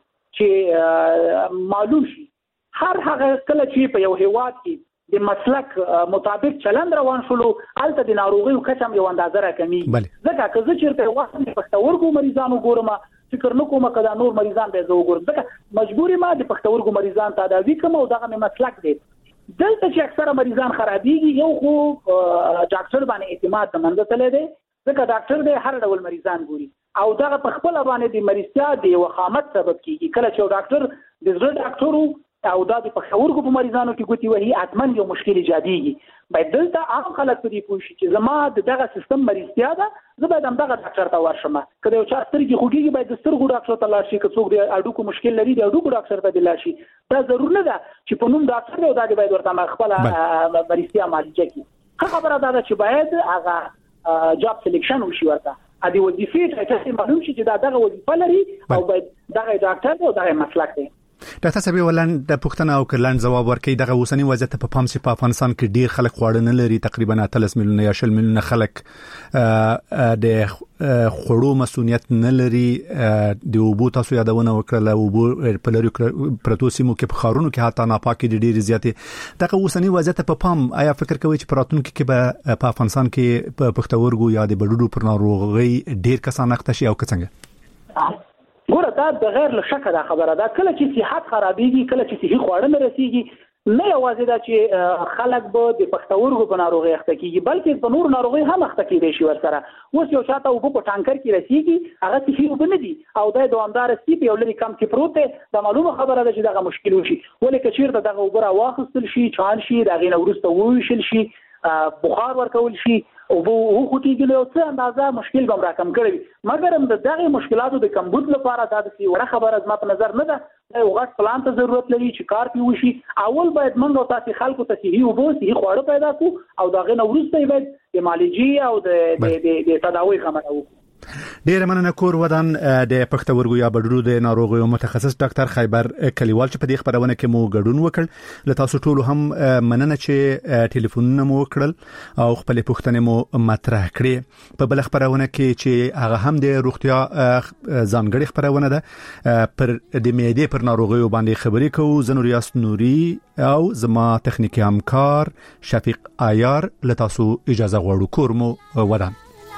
Speaker 6: چې معلوم شي هر هغه کله چې په یو هیواد کې د مسلک مطابق چلند روان شلو الته د ناروغي کچم یو اندازه راکمي ځکه که زه چیرته وخت په پښتورګو مریضانو ګورم فکر نه کوم کدا نور مریضان به زه وګورم ځکه مجبوري ما د پښتورګو مریضان تداوی کوم او دغه مسلک دی دلته چې اکثره مریضان خرابيږي یو خو ډاکټر باندې اعتماد د منځ ته لري ځکه ډاکټر د هر ډول مریضان ګوري او دغه په خپل باندې د مریضتیا د وخامت سبب کیږي کله چې ډاکټر د زړه ډاکټر او دا د پښتورګو په مریضانو کې ګوتی وهي اتمن یو مشکل ایجاديږي باید دلته عام خلک په دې پوه شي چې زما دغه سیستم مریضتیا ده زه باید هم دغه ډاکټر ته ورشم کله یو چا سترګې خوږیږي باید د سترګو ډاکټر ته لاړ شي که څوک د اډوکو مشکل لري د اډوکو ډاکټر ته لاړ شي دا ضرور نه ده چې په نوم ډاکټر او دا باید ورته خپل مریضتیا معالجه کړي خبره ده چې باید هغه جاب سلیکشن وشي ورته ا دې وظیفې ته معلوم شي چې دا دغه وظیفه لري او باید دغه ډاکټر او دغه مسلک دی
Speaker 1: ډاکټر صاحب ولن د پښتنه او کلن جواب ورکړي دغه اوسنی وضعیت په پام سي په افغانستان کې ډیر خلک خوړ نه لري تقریبا اتلس میلیونه یا شل میلیونه خلک د خوړو مسؤلیت نه لري د اوبو تاسو یادونه وکړه او اوبو په لري پروتو سیمو کې په خارونو کې حتی ناپاکي ډیر زیاتې دغه اوسنی وضعیت په پام آیا فکر کوي چې پراتونکو کې به په افغانستان کې په پښتورګو یا د بډوډو پر ناروغي ډیر کسان اخته شي او څنګه
Speaker 6: ګوره دا د غیر له شک دا خبره ده کله چې صحت خرابېږي کله چې صحي خواړه نه رسیږي نه یوازې دا چې خلک به د پښتورګو په ناروغي اخته کیږي بلکې په نور ناروغي هم اخته کیدای شي ورسره اوس یو چاته وګ په ټانکر کې رسیږي هغه صحي وب نه دي او دا دوامدار سیپ یو لري کم کې پروت دی دا معلومه خبره ده چې دا مشکل وشي ولې کچیر ته دغه وګره واخستل شي چان شي دا غینه ورسته وویشل شي بخار ورکول شي او وو خوتیږي له څه اندازه مشکل به راکم کړی مګر هم دغه مشکلاتو د کمبود لپاره دا د سی وړه خبره زما په نظر نه ده یو غټ پلان ته ضرورت لري چې کار پیو شي اول باید موږ تاسو خلکو ته صحیح او بو صحیح خواړه پیدا کړو او دا غنه ورسته باید د مالجی او د د تداوی خبره وکړو
Speaker 1: ډیر مننه کور ودان د پښتورګو یا بډرو د ناروغیو متخصص ډاکټر خیبر کلیوال چې په دې خبرونه کې مو ګډون وکړ له تاسو ټول هم مننه چې ټلیفونونه مو وکړل او خپل پوښتنې مو مطرح کړې په بل خبرونه کې چې هغه هم د روغتیا ځانګړي خبرونه ده پر د معدې پر ناروغیو باندې خبرې کوو زنور یاس نوري او زما تخنیکی همکار شفیق عیار له تاسو اجازه غواړو کور مو ودان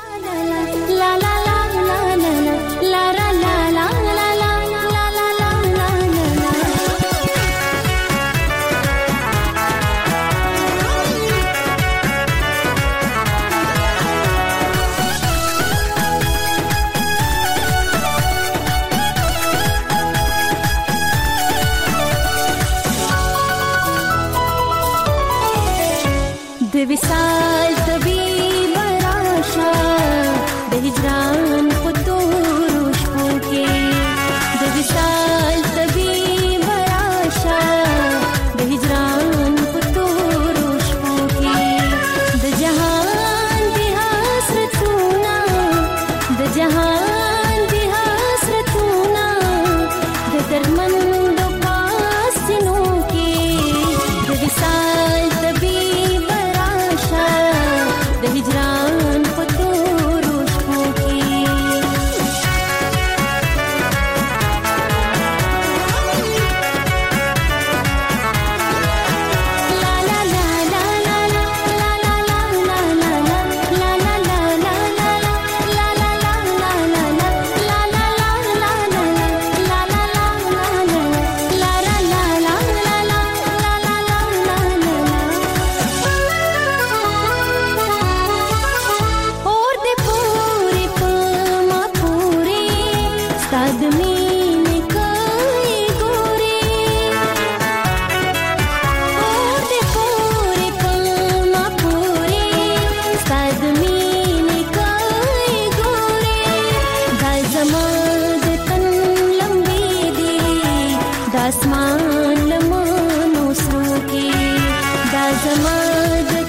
Speaker 14: विशाल तबी बराशा د هجران قطور شپو کې د विशाल तबी बराशा د هجران قطور شپو کې د جهان دی حسرتونه د جهان دی حسرتونه د درمندو پاسینو کې د विशाल तबी د هجران په تور شپو کې لا لا لا لا لا لا لا لا لا لا لا لا لا لا لا لا اسمان لمنو سرو کې دا زما د